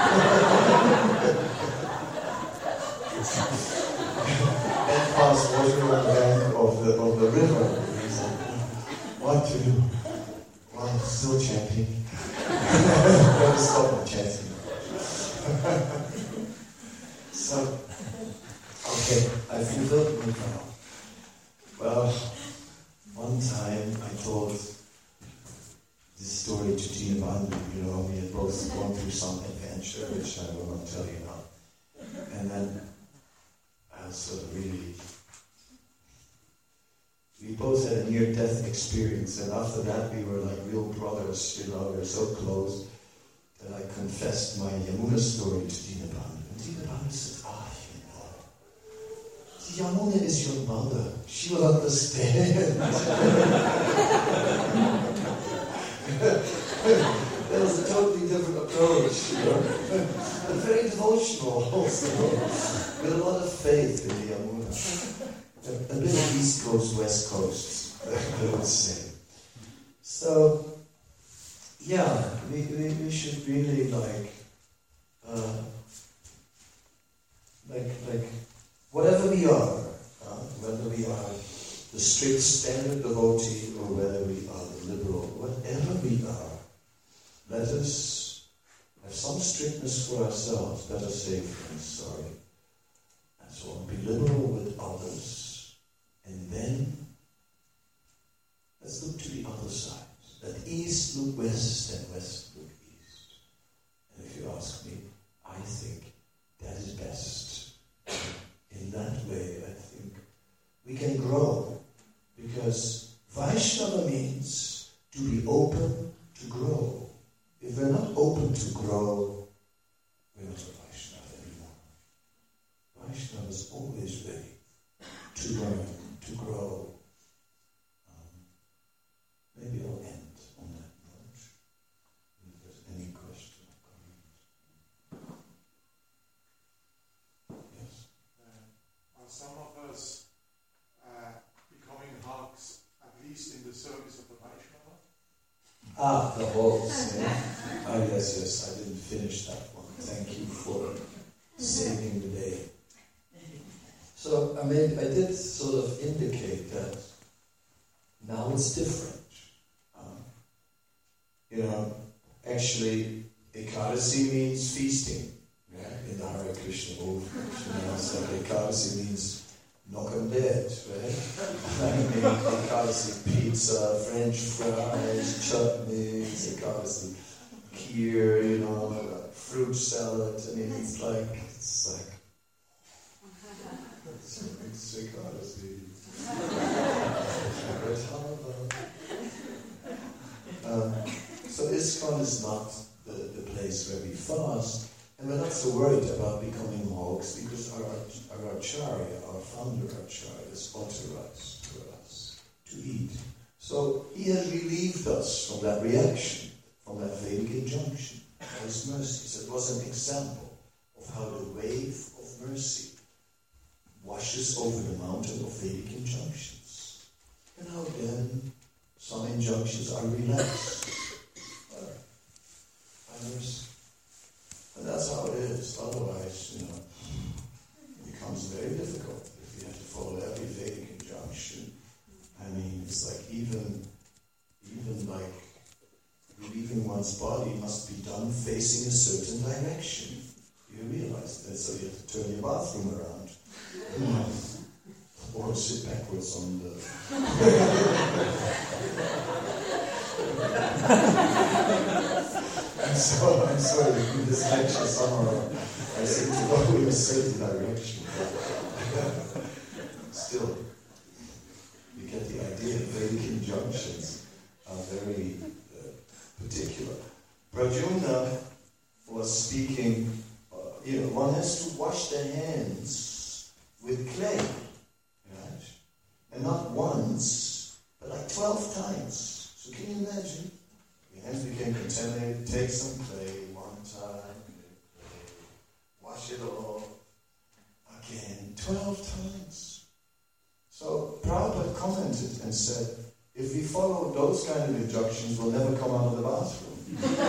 and pass water on the bank of the, of the river. So, what to do? Well, I'm still chanting. I'm going to stop my chanting. So, okay, I fulfilled my vow. Well, one time I told this story to Dinabandhu, you know, we had both gone through some adventure, which I will not tell you now. And then I was sort of really, we both had a near-death experience, and after that we were like real brothers, you know, we were so close that I confessed my Yamuna story to Dinabandhu. And Dinabandhu said, ah, you know, Yamuna is your mother. She will understand. That was a totally different approach, you know. But very devotional also, with a lot of faith in the Yamuna. a, a bit of East Coast, West Coast, I would say. So, yeah, we, we, we should really like, uh, like, like, whatever we are, uh, whether we are the strict standard devotee or whether we are the liberal, whatever we are, let us have some strictness for ourselves. Let us say, friends, sorry. And so on. Be liberal with others. And then, let's look to the other side. Let East look West and West look East. And if you ask me, I think that is best. In that way, I think we can grow. Because Vaishnava means to be open to grow. If we're not open to grow, we're not a Vaishnava anymore. Vaishnava is always ready to learn, to grow. Um, maybe I'll end on that note. If there's any question or comment. Yes? Uh, are some of us uh, becoming monks, at least in the service of the Vaishnava? Ah, the halls. Yeah. Ah, yes, yes, I didn't finish that one. Thank you for saving the day. So, I mean, I did sort of indicate that now it's different. Um, you know, actually, Ekadasi means feasting. Yeah? In the Hare Krishna movement. You know, so Ekadasi means knock 'em dead, right? I mean, Ekadasi pizza, French fries, chutneys, Ekadasi kheer, you know, like fruit salad. I mean, it's like, it's like, it's, it's Ekadasi. um, so ISKCON is not the, the place where we fast. And we're not so worried about becoming monks because our, our Acharya, our founder Acharya, is authorized for us to eat. So he has relieved us from that reaction, from that Vedic injunction, by his mercies. It was an example of how the wave of mercy washes over the mountain of Vedic injunctions. And how then some injunctions are relaxed by mercy. And that's how it is. Otherwise, you know, it becomes very difficult if you have to follow every Vedic injunction. I mean, it's like even, even like relieving one's body must be done facing a certain direction. You realize that, so you have to turn your bathroom around. Or sit backwards on the... And so, I'm sorry, in this lecture somehow I seem to go in a certain direction. Still, you get the idea. Vedic injunctions are very uh, particular. Pradyumna was speaking, uh, you know, one has to wash their hands with clay, right? And not once, but like twelve times. So can you imagine? Your hands became contaminated, take some clay, one time, clay, wash it all, again, twelve times. So Prabhupada commented and said, if we follow those kind of injunctions, we'll never come out of the bathroom.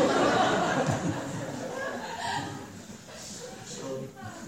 so,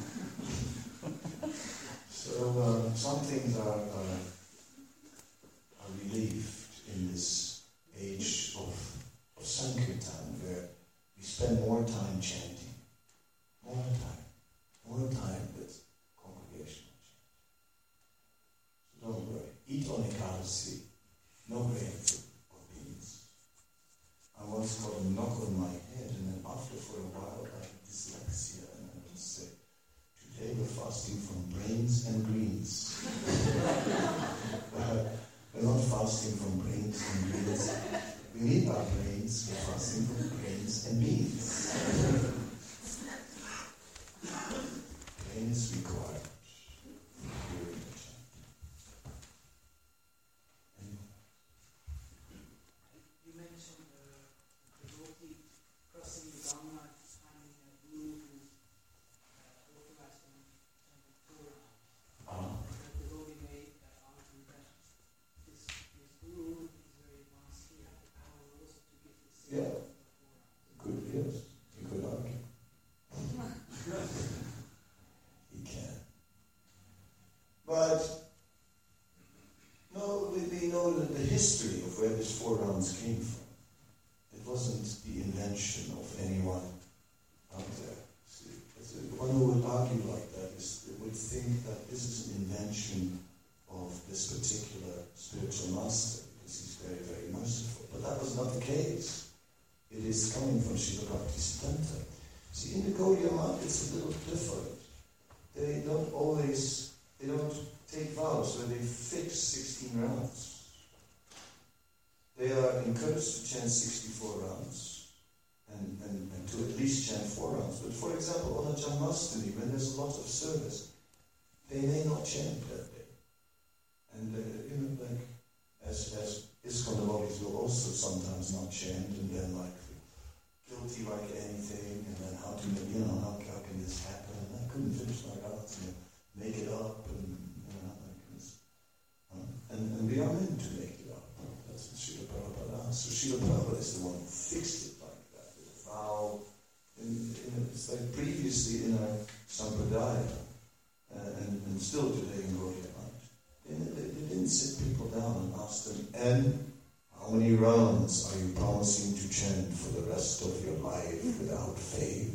so uh, some things are, are, are relieved in this age of of Sankirtan, where we spend more time chanting, more time, more time with congregational chanting. So don't worry, eat on Ekadasi, no grains or beans. I once got a knock on my head, and then after for a while I had dyslexia, and I would say, today we're fasting from brains and greens. uh, we're not fasting from brains and greens. We need our brains, we're fasting from grains and beans. Grain is required during the chanting. You mentioned the devotee crossing the Ganga, finding a guru who uh, authorized him to Torah. Uh, The devotee may uh, wasn't the invention of anyone out there. See, one who would argue like that is, would think that this is an invention of this particular spiritual master, because he's very, very merciful. But that was not the case. It is coming from Srila Bhaktisiddhanta. See, in the Gaudiya Math, it's a little different. They don't always, they don't take vows where they fix sixteen rounds. They are encouraged to chant sixty-four rounds, and, and, and to at least chant four rounds. But for example, on a Janmashtami, when there's a lot of service, they may not chant that day. And, uh, you know, like, as, as ISKCON devotees will also sometimes not chant, and then, like, guilty like anything, and then how to, you know, how, how can this happen? And I couldn't finish my rounds, you know, make it up, and, you know, like this. Um, and, and we are meant to make it up. That's what Srila Prabhupada asked. So Srila Prabhupada is the one who fixed it like that, with a vow. In, in, it's like previously in our Sampradaya, uh, and, and still today in Gaudiya Math, they, they, they didn't sit people down and ask them, and how many rounds are you promising to chant for the rest of your life without fail?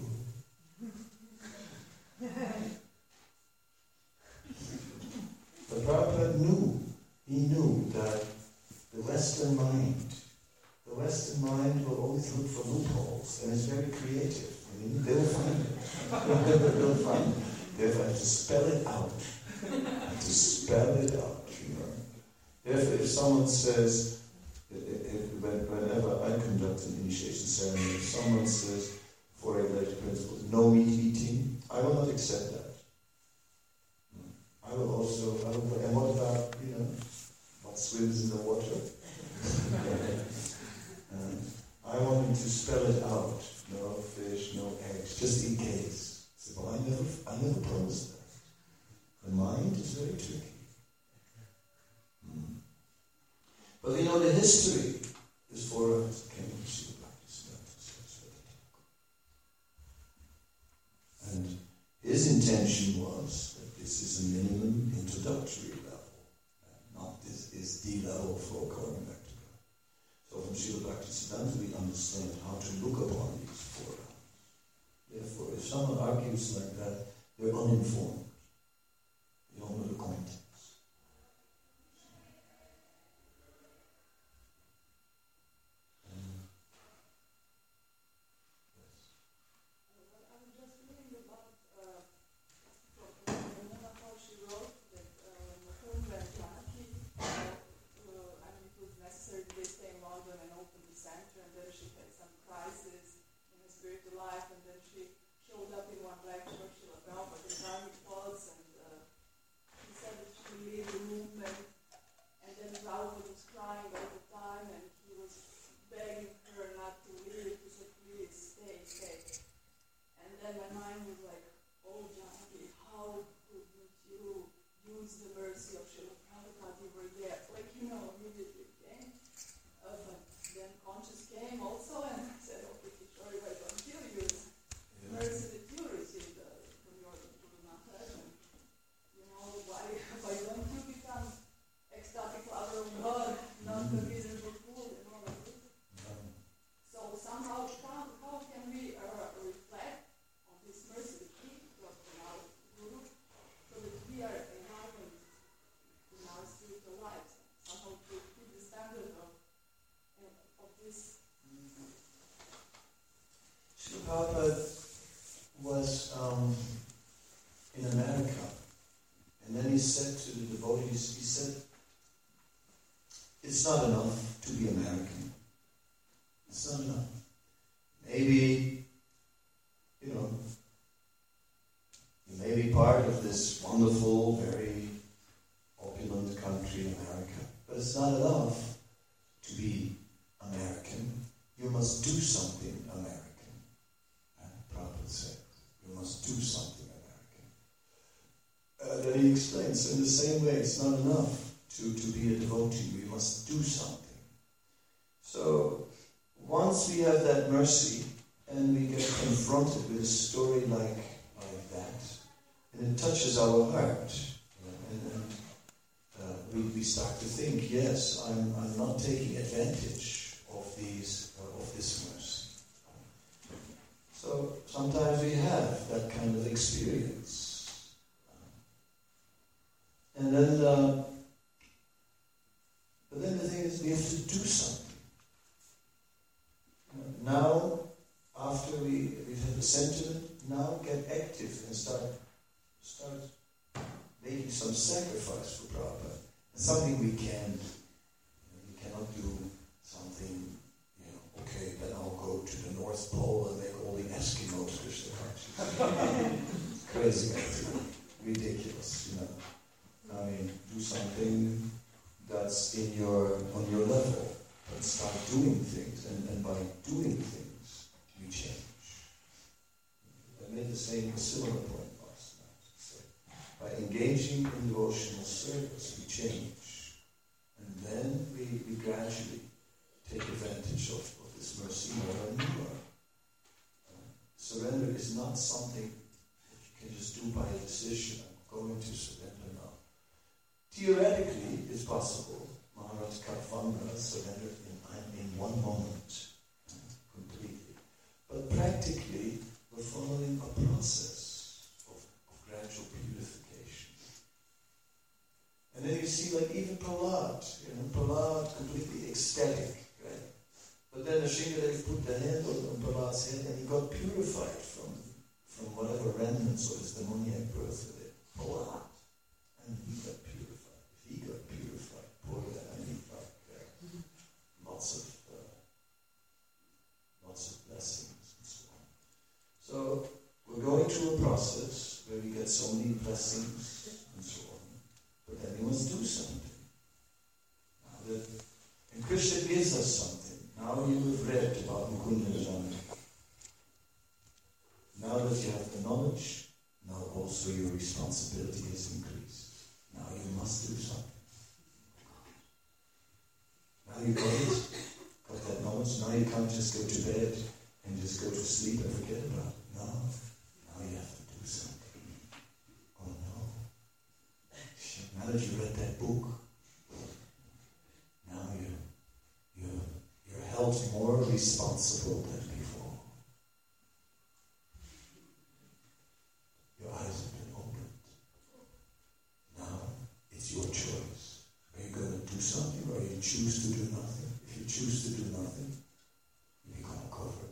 But Prabhupada knew, he knew that the Western mind, the Western mind will always look for loopholes, and it's very creative. I mean, they'll find it. They'll find it. They have to spell it out. Have to spell it out, you know. If, if someone says, whenever I conduct an initiation ceremony, if someone says, for Exalted Principles, no meat eating, I will not accept that. I will also, I will, and what about, you know, what swims in the water? um, I want him to spell it out. No fish, no eggs, just in case. I said, well, I never, I never promised that. The mind is very tricky. Hmm. But you know, the history is for us. And his intention was that this is a minimum introductory level, and not this is the level for going back to God. So from Srila Bhaktisiddhanta we understand how to look upon these four rounds. Therefore, if someone argues like that, they're uninformed. They don't know the context. Life, and then she showed up in one lecture, she was now but in private calls, and uh, she said that she made the movement, and then Prabhupada was crying all the time, and he was begging her not to leave. He said, please stay, stay. And then my mind was like, oh Janaki, how could you use the mercy of Srila Prabhupada? You were there, like, you know, you did it again. Uh, but then conscious came also, and said, okay, sorry, I don't kill you. Mercy that you received uh, from your Guru Maharaj. You know, why, why don't you become ecstatic lover of God, not the miserable fool, and all of this? So somehow, how, how can we uh, reflect on this mercy that we got from our Guru, so that we are enlightened in our spiritual lives, somehow to keep the standard of, of this. Srila Prabhupada was um, in America, and then he said to the devotees, he said, it's not enough to be American. It's not enough. Maybe, you know, you may be part of this wonderful, very opulent country, America, but it's not enough to be American. You must do something American. And Prabhupada said, you must do something American. Uh, then he explains, so in the same way, it's not enough to, to be a devotee. We must do something. So, once we have that mercy, and we get confronted with a story like, like that, and it touches our heart, and, and uh, we, we start to think, yes, I'm, I'm not taking advantage of these uh, of this sentiment, now get active and start start making some sacrifice for Prabhupada. And something we can't. You know, we cannot do something, you know, okay, then I'll go to the North Pole and make all the Eskimos Krishna conscious. Crazy idea. Ridiculous, you know. I mean, do something that's in your on your level. But start doing things, and, and by doing things, you change. I made the same, a similar point last night. So by engaging in devotional service, we change. And then we, we gradually take advantage of, of this mercy more and more. Uh, surrender is not something that you can just do by a decision. I'm going to surrender now. Theoretically, it's possible. Maharaj Katvanga surrendered in, in one moment, completely. But practically, we're following a process of, of gradual purification. And then you see, like even Prahlad, you know, Prahlad completely ecstatic, right? But then the Sringadev put the hand on Prahlad's head and he got purified from, from whatever remnants of his demoniac birth with it. Prahlad. And he got purified. If he got purified, poor guy. Lots of uh, lots of blessings and so on. So we're going through a process where we get so many blessings and so on, but then we must do something. Now that, and Krishna gives us something. Now you have read about Mukunda Janaki. Now that you have the knowledge, now also your responsibility is increased. Now you must do something. Now you got it, got that knowledge. Now you can't just go to bed and just go to sleep and forget about it. No, now you have to do something. Oh no. Now that you read that book, now you're, you're, you're held more responsible than before. Your eyes have been opened. Now it's your choice. Are you going to do something or you choose to do nothing? If you choose to do nothing, you become covered.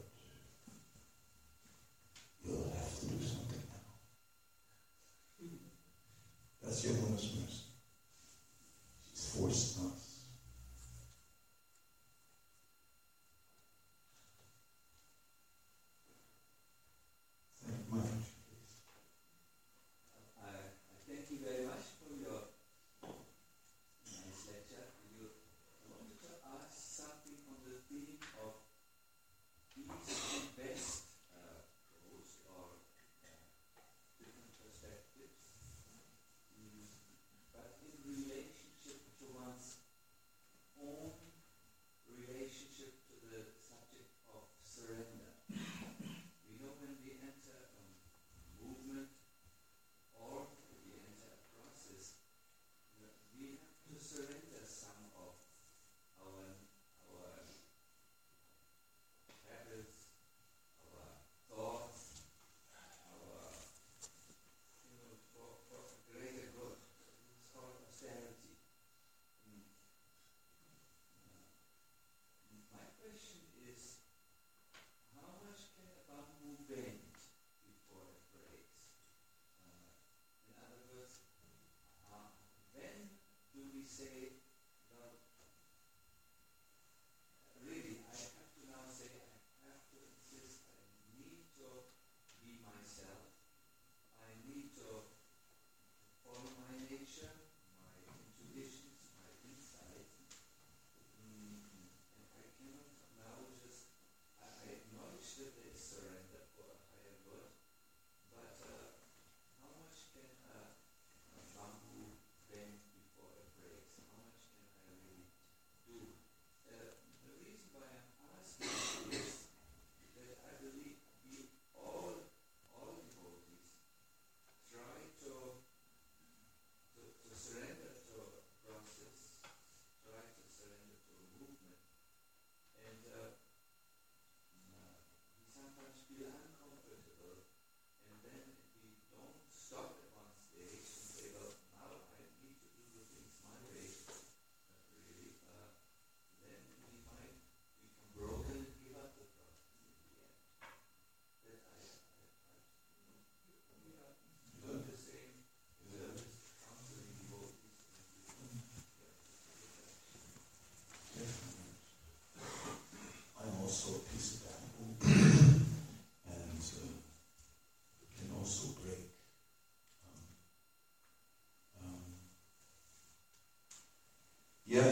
You'll have to do something now. That's Yamuna's mercy. She's forced us.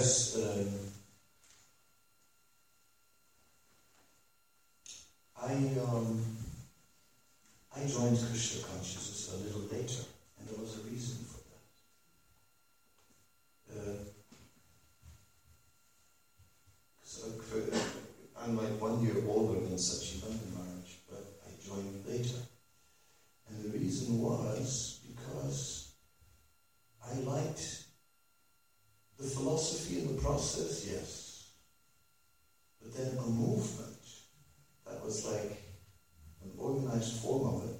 Yes, um, I um, I joined Krishna consciousness a little later, and there was a reason for that. Uh, so I'm like one year older than Sachidananda Maharaj, but I joined later. And the reason was because I liked the philosophy and the process, yes. But then a movement that was like an organized form of it,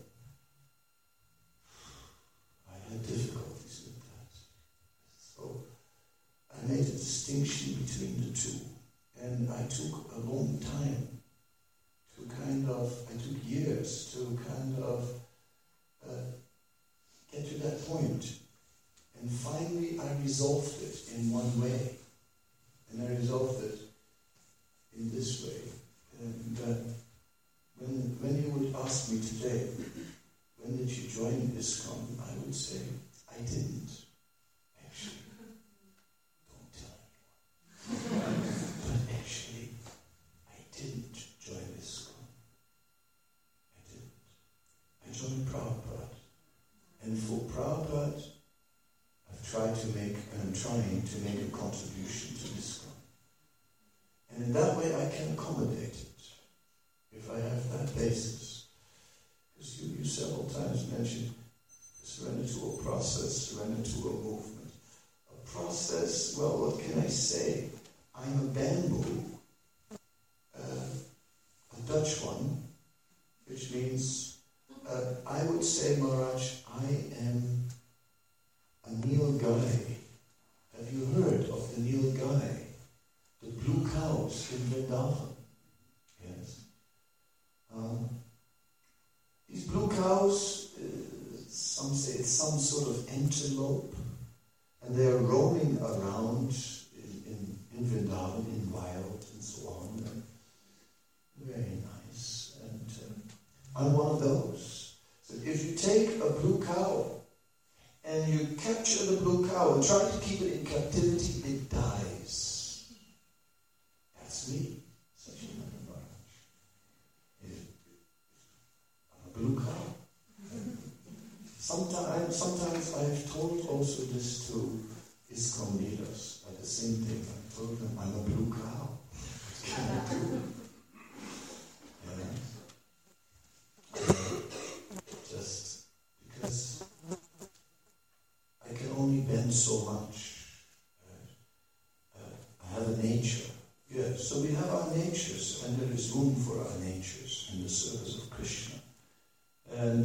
I had difficulties with that. So I made a distinction between the two. And I took a long time to kind of, I took years to kind of uh, get to that point. And finally I resolved it in one way. And I resolved it in this way. And uh, when, when you would ask me today, when did you join ISKCON, I would say, I didn't. Actually, don't tell anyone. But actually, I didn't join ISKCON. I didn't. I joined Prabhupada. And for Prabhupada, I've tried to make, and I'm trying to make a contribution to ISKCON. And in that way I can accommodate it. If I have that basis. Because you, you several times mentioned surrender to a process, surrender to a movement. A process, well, what can I say? I'm a bamboo, uh, a Dutch one, which means, uh, I would say, Maharaj, I am a Nilgai. Have you heard of the Nilgai? The blue cows in Vrindavan. Yes. Um, these blue cows, uh, some say it's some sort of antelope, and they are roaming around in, in, in Vrindavan, in wild, and so on. And very nice. And uh, I'm one of those. So if you take a blue cow and you capture the blue cow and try to keep it in captivity, it dies. That's me. Blue cow. Sometimes, sometimes I've told also this to ISKCON leaders, like the same thing. I told them, I'm a blue cow. What can I do? Yeah. Just because I can only bend so much. Right? Uh, I have a nature. Yeah, so we have our natures, and there is room for our natures in the service of Krishna. And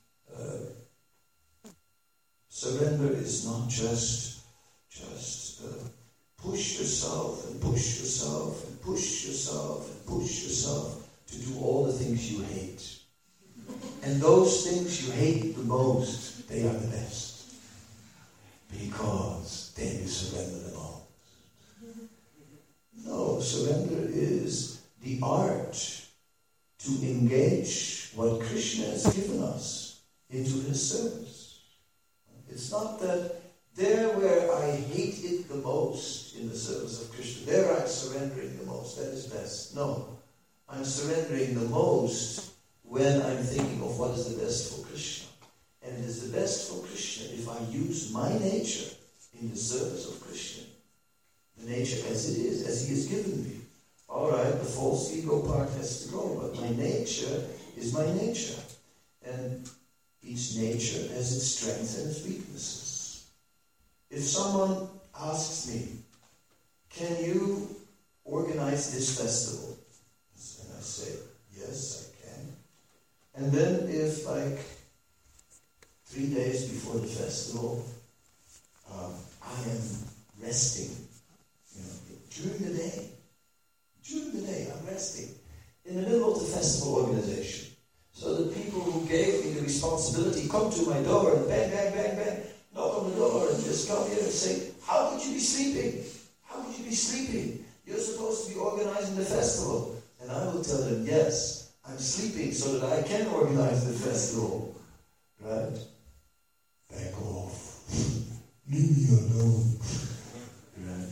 uh, surrender is not just just uh, push yourself and push yourself and push yourself and push yourself to do all the things you hate. And those things you hate the most, they are the best. Because then you surrender the most. No, surrender is the art to engage what Krishna has given us into his service. It's not that there where I hate it the most in the service of Krishna, there I'm surrendering the most. That is best. No. I'm surrendering the most when I'm thinking of what is the best for Krishna. And it is the best for Krishna if I use my nature in the service of Krishna. The nature as it is, as he has given me. Alright, the false ego part has to go, but my nature is my nature. And each nature has its strengths and its weaknesses. If someone asks me, can you organize this festival? And I say, yes, I can. And then if like three days before the festival, um, I am resting, you know, during the day. During the day, I'm resting. In the middle of the festival organization. So the people who gave me the responsibility come to my door and bang, bang, bang, bang, knock on the door and just come here and say, how could you be sleeping? How could you be sleeping? You're supposed to be organizing the festival. And I will tell them, yes, I'm sleeping so that I can organize the festival. Right? Back off. Leave me alone. Right?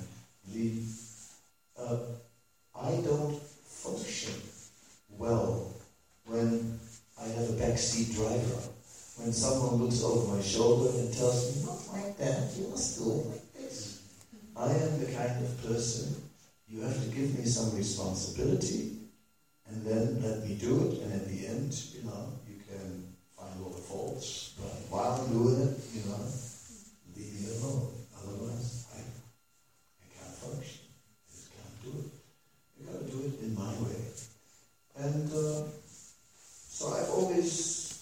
The, uh, I don't function well when I have a backseat driver. When someone looks over my shoulder and tells me, not like that, you must do it like this. I am the kind of person, you have to give me some responsibility, and then let me do it, and at the end, you know, you can find all the faults, but while I'm doing it, you know, leave me alone. Otherwise, I, I can't function. I just can't do it. I gotta do it in my way. And uh, so I've always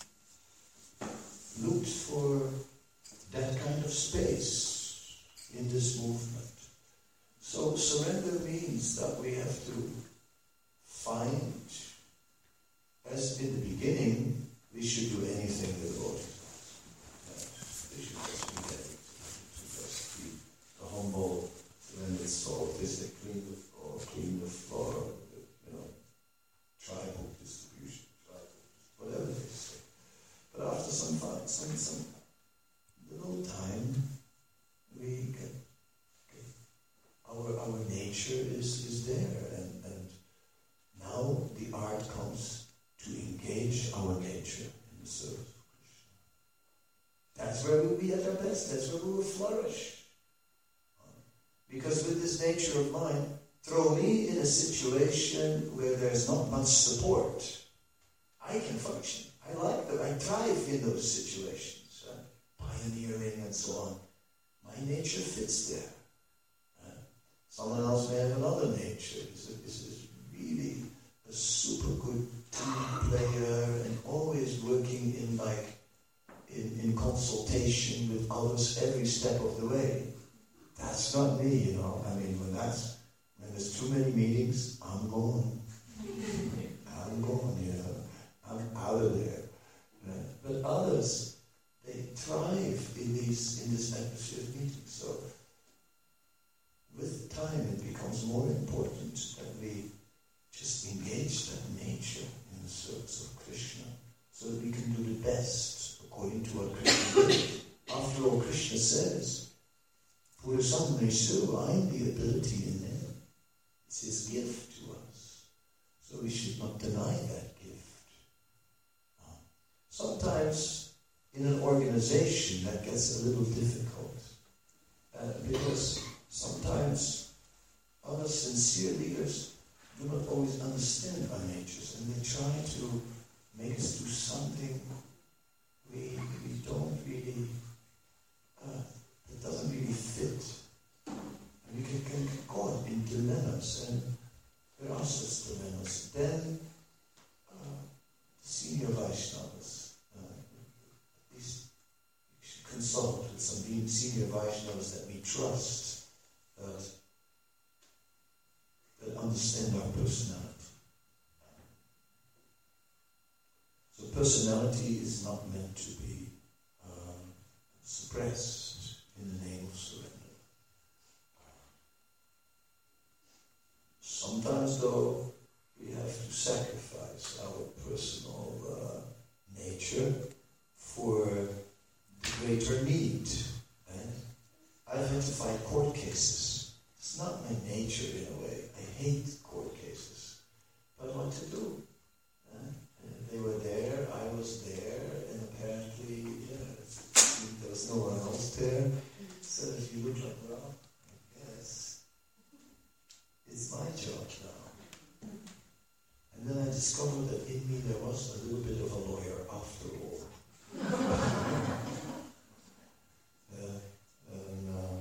looked for that kind of space in this movement. So surrender means that we have to find, as in the beginning, we should do anything the Lord does. We should just do everything. We should just be the humble, when it's salt, is it clean the floor, clean the floor, you know, tribal distribution, tribal, whatever they say. But after some fun, some, some little time, we get, get our our nature is, is there, and, and now the art comes to engage our nature in the service of Krishna. That's where we'll be at our best. That's where we will flourish. Because with this nature of mine, throw me in a situation where there's not much support, I can function. I like that. I thrive in those situations. Right? Pioneering and so on. My nature fits there. Right? Someone else may have another nature. Is is really a super good team player and always working in like in, in consultation with others every step of the way. That's not me, you know. I mean, when that's when there's too many meetings, I'm gone. I'm gone, you know. I'm out of there. Right? But others, they thrive in these in this atmosphere of meetings. So with time, it becomes more important that we just engage that nature in the service of Krishna, so that we can do the best according to what Krishna did. After all, Krishna says, Purusam Mesu, I am the ability in them. It's his gift to us. So we should not deny that gift. Uh, sometimes in an organization that gets a little difficult, uh, because sometimes other sincere leaders do not always understand our natures, and they try to make us do something we, we don't really, uh, it doesn't really fit. And we can, can get caught in dilemmas, and there are such dilemmas. Then uh, senior Vaishnavas, uh, at least we should consult with some senior Vaishnavas that we trust, that that understand our personality. So personality is not meant to be uh, suppressed in the name of surrender. Sometimes, though, we have to sacrifice our personal uh, nature for the greater need. Right? I've had to fight court cases. It's not my nature in a way. I hate court cases. But what to do? Uh, they were there, I was there, and apparently, yeah, there was no one else there. So if you look like, well, I guess it's my job now. And then I discovered that in me there was a little bit of a lawyer after all. uh, and uh,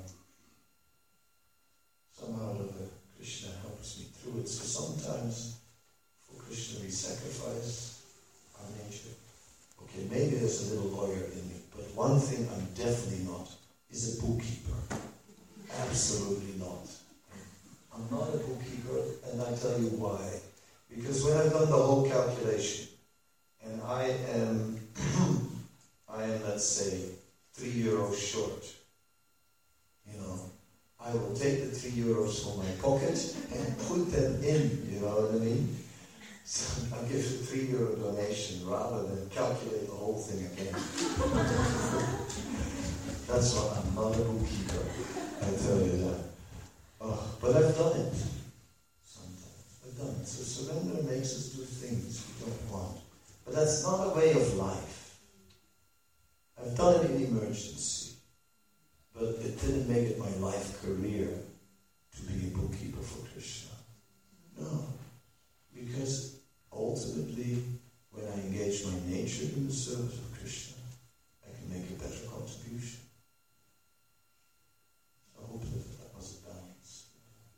somehow the Krishna helps me through it. So sometimes for Krishna we sacrifice our nature. Okay, maybe there's a little lawyer in me, but one thing I'm definitely not is a bookkeeper. Absolutely not. I'm not a bookkeeper, and I tell you why. Because when I've done the whole calculation, and I am, I am, let's say, three euros short, you know, I will take the three euros from my pocket and put them in, you know what I mean? So I'll give a three euro donation rather than calculate the whole thing again. That's why I'm not a bookkeeper, I tell you that. Oh, but I've done it. Sometimes. I've done it. So surrender makes us do things we don't want. But that's not a way of life. I've done it in emergency. But it didn't make it my life career to be a bookkeeper for Krishna. No. Because ultimately, when I engage my nature in the service of Krishna, I can make a better contribution. So I hope that that was a balance.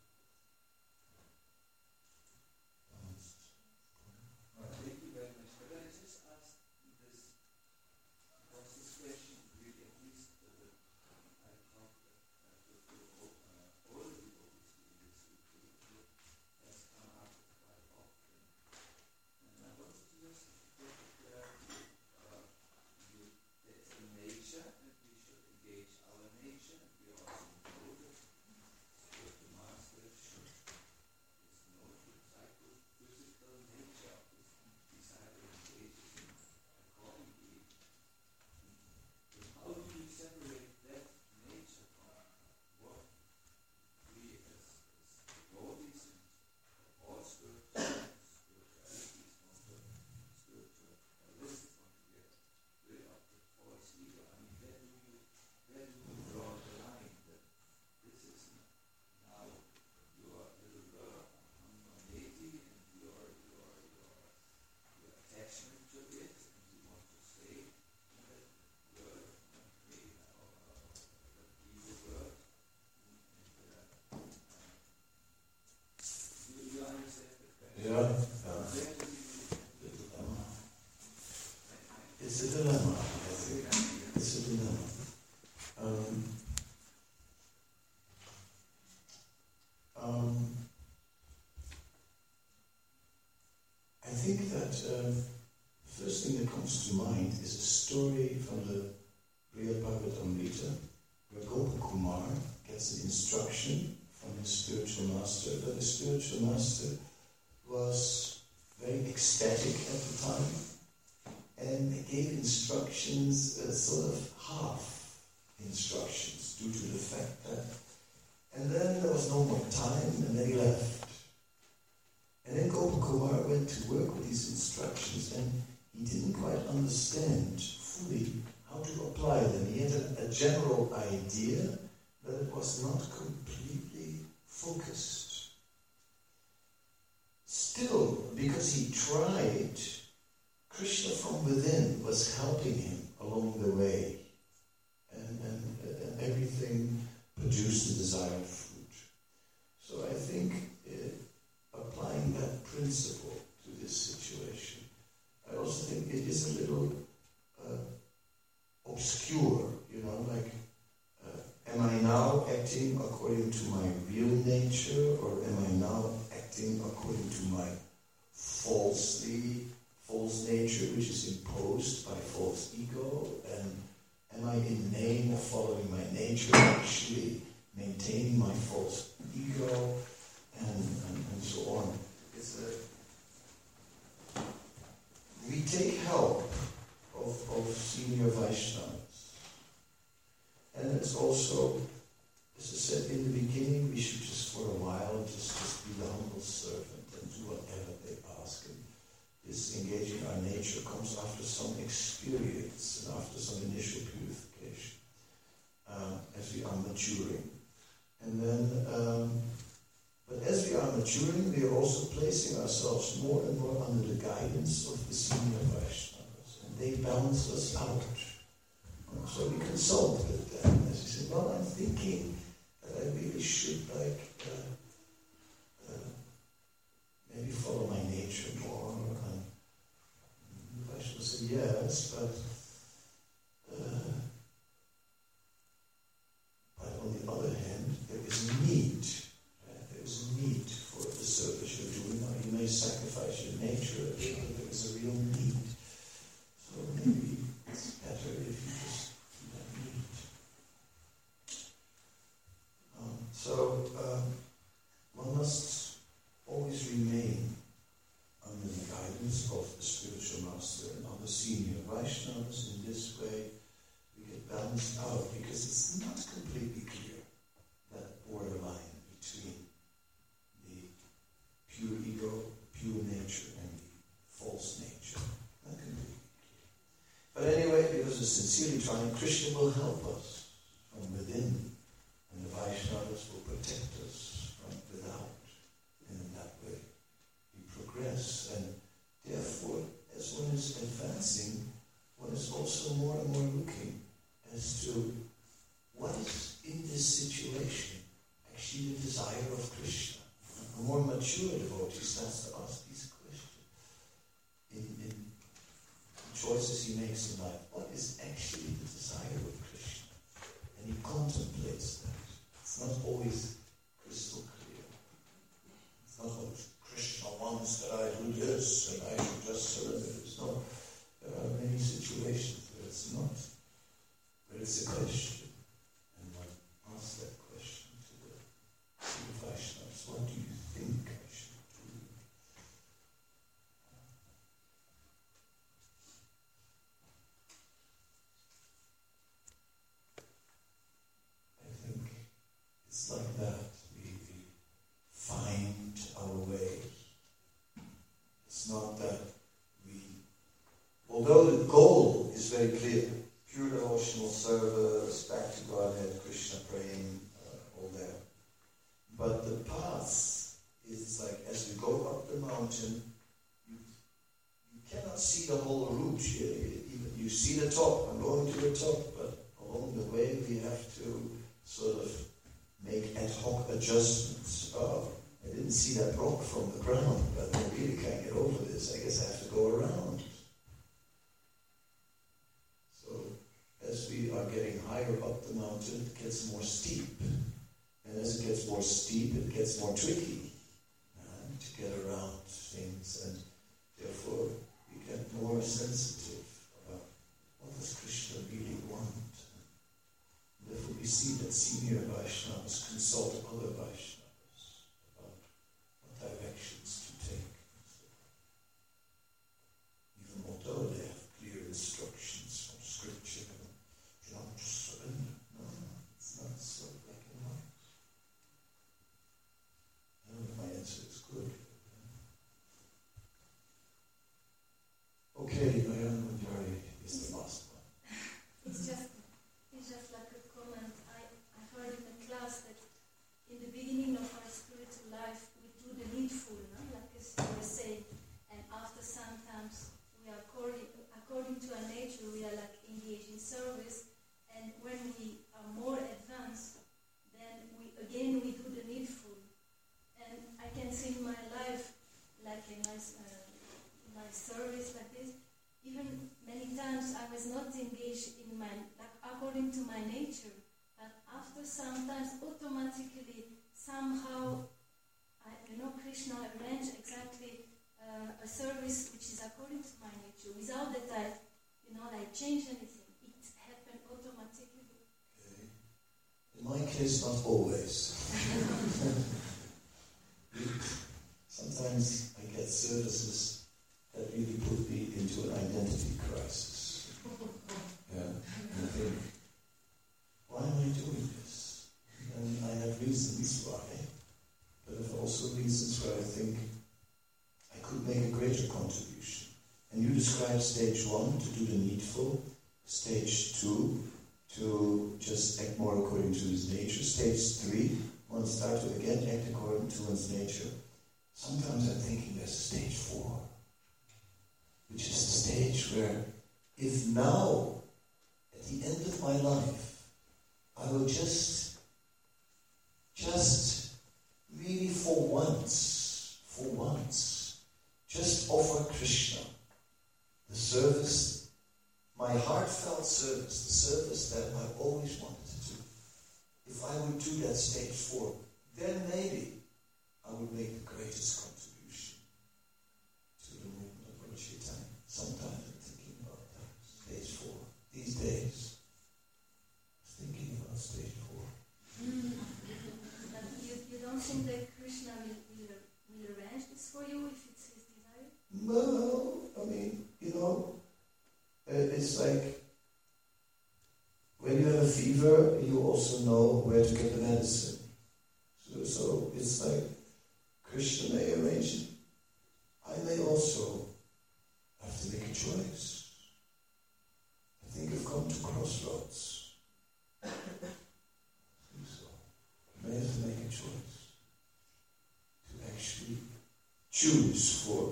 Balanced. Right. Thank you very much. But I just asked this, ask this question, really, at least uh, I talk uh, with all, uh, all the people who see this retreat has come up quite often. And I wanted to just get clarity. Uh, you, there's a nature, and we should engage our nature, and we also know that the master should know the psychophysical nature of this desire to engage in accordingly. But how do you separate that nature from what we as, as devotees and all spiritual spiritualities want to spiritualists want to get rid of the false ego? I mean, where do you where do you draw the line that this is now your little girl humanity and your your your your attachment to it, and you want to stay in that world, maybe or that evil world. And, uh, uh, you, you understand the question? Yeah. yeah. Where do you The dilemma. It's a dilemma, I think. It's a dilemma. Um, um, I think that um, the first thing that comes to mind is a story from the Brihad Bhagavatamrita, where Gopakumar gets an instruction from his spiritual master, but the spiritual master was very ecstatic at the time and gave instructions, uh, sort of half instructions, due to the fact that, and then there was no more time, and then he left. And then Gopakumar went to work with these instructions, and he didn't quite understand fully how to apply them. He had a, a general idea, but it was not completely focused. Still, because he tried, Krishna from within was helping him along the way, and, and, and everything produced the desired fruit. So I think uh, applying that principle to this situation, I also think it is a little uh, obscure, you know, like, uh, am I now acting according to my real nature, or am I now acting according to my falsely, false nature, which is imposed by false ego, and am I in the name of following my nature actually maintaining my false ego, and, and, and so on. It's a, we take help of, of senior Vaishnavas. And it's also, as I said in the beginning, we should just for a while just, just be the humble servant and do whatever they ask. And this engaging our nature comes after some experience and after some initial purification, uh, as we are maturing. And then, um, but as we are maturing, we are also placing ourselves more and more under the guidance of the senior Vaishnavas, and they balance us out. Uh, so we consult with them. As we say, well, I'm thinking that I really should, like, uh, uh, maybe follow my nature more. And the Vaishnavas say, yes, but uh, but on the other hand, there is need. Right? There is need for the service you're doing. Now, you may sacrifice your nature, but there is a real need. So maybe it's better if you just keep that need. Um, so um, one must always remain under the guidance of the spiritual master and other senior Vaishnavas. In this way, we get balanced out, because it's not completely clear, that borderline between nature and the false nature. Not completely clear. But anyway, because it's sincerely trying, Krishna will help us from within, and the Vaishnavas will protect us from without. And in that way, we progress. And therefore, as one is advancing, one is also more and more looking as to what is in this situation actually the desire of Krishna. A more mature devotee starts to ask these questions. In, in the choices he makes in life, what is actually the desire of Krishna? And he contemplates that. It's not always crystal clear. It's not always Krishna wants that I do this and I should just surrender this. No, there are many situations where it's not, where it's a question. And one asks that question to the, to the Vaishnavas. What do you think I should do? I think it's like that. We, we find our way. It's not that we, although the goal is very clear, pure devotional service, back to Godhead, Krishna praying, uh, all that. But the path is like, as we go up the mountain, you, you cannot see the whole route. You, you, you see the top, I'm going to the top, but along the way we have to sort of make ad hoc adjustments. Oh, I didn't see that rock from the ground, but I really can't get over this. I guess I have to go around. So, as we are getting higher up the mountain, it gets more steep. And as it gets more steep, it gets more tricky uh, to get around things. And therefore, we get more sensitive about what does Krishna really want. And therefore, we see that senior Vaishnavas consult other Vaishnavas about what directions to take. Even although they have clear instructions from scripture, you don't just surrender. No, no, it's not so black and white. I don't know if my answer is good. Okay, Nayana Manjari is the last one. It's just, it's just like a comment. I, I heard in the class that in the beginning of our spiritual life, we do the needful, no? Like as you were saying, and after sometimes we are according, according to our nature, we are like engaged in service, and when we are more advanced, then we again we do the needful. And I can see in my life, like in my, uh, my service like this, even many times I was not engaged in my, like according to my nature, but after sometimes automatically, somehow, I, you know, Krishna arranged exactly uh, a service which is according to my nature, without that I, you know, I change anything. It happened automatically. Okay. In my case, not always. Sometimes I get services that really put me into an identity crisis. Yeah. And I think, why am I doing this? And I have reasons why, but I've also reasons where I think I could make a greater contribution. And you described stage one, to do the needful. Stage two, to just act more according to his nature. Stage three, one start to again act according to one's nature. Sometimes I'm thinking there's a stage four, which is the stage where if now, at the end of my life, I will just, just really for once, for once, just offer Krishna the service, my heartfelt service, the service that I always wanted to do. If I would do that stage four, then maybe I would make the greatest contribution to the movement of Lord Chaitanya. Sometimes I'm thinking about that, stage four. These days, I was thinking about stage four. Mm. But you, you don't think that Krishna will, will, will arrange this for you if it's his desire? Well, I mean, you know, it's like when you have a fever, you also know where to get the medicine. So, so it's like Krishna may arrange it. I choose for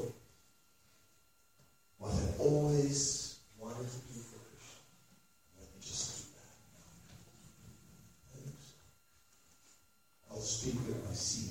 what I always wanted to do for Krishna. Let me just do that. I'll speak with my seat.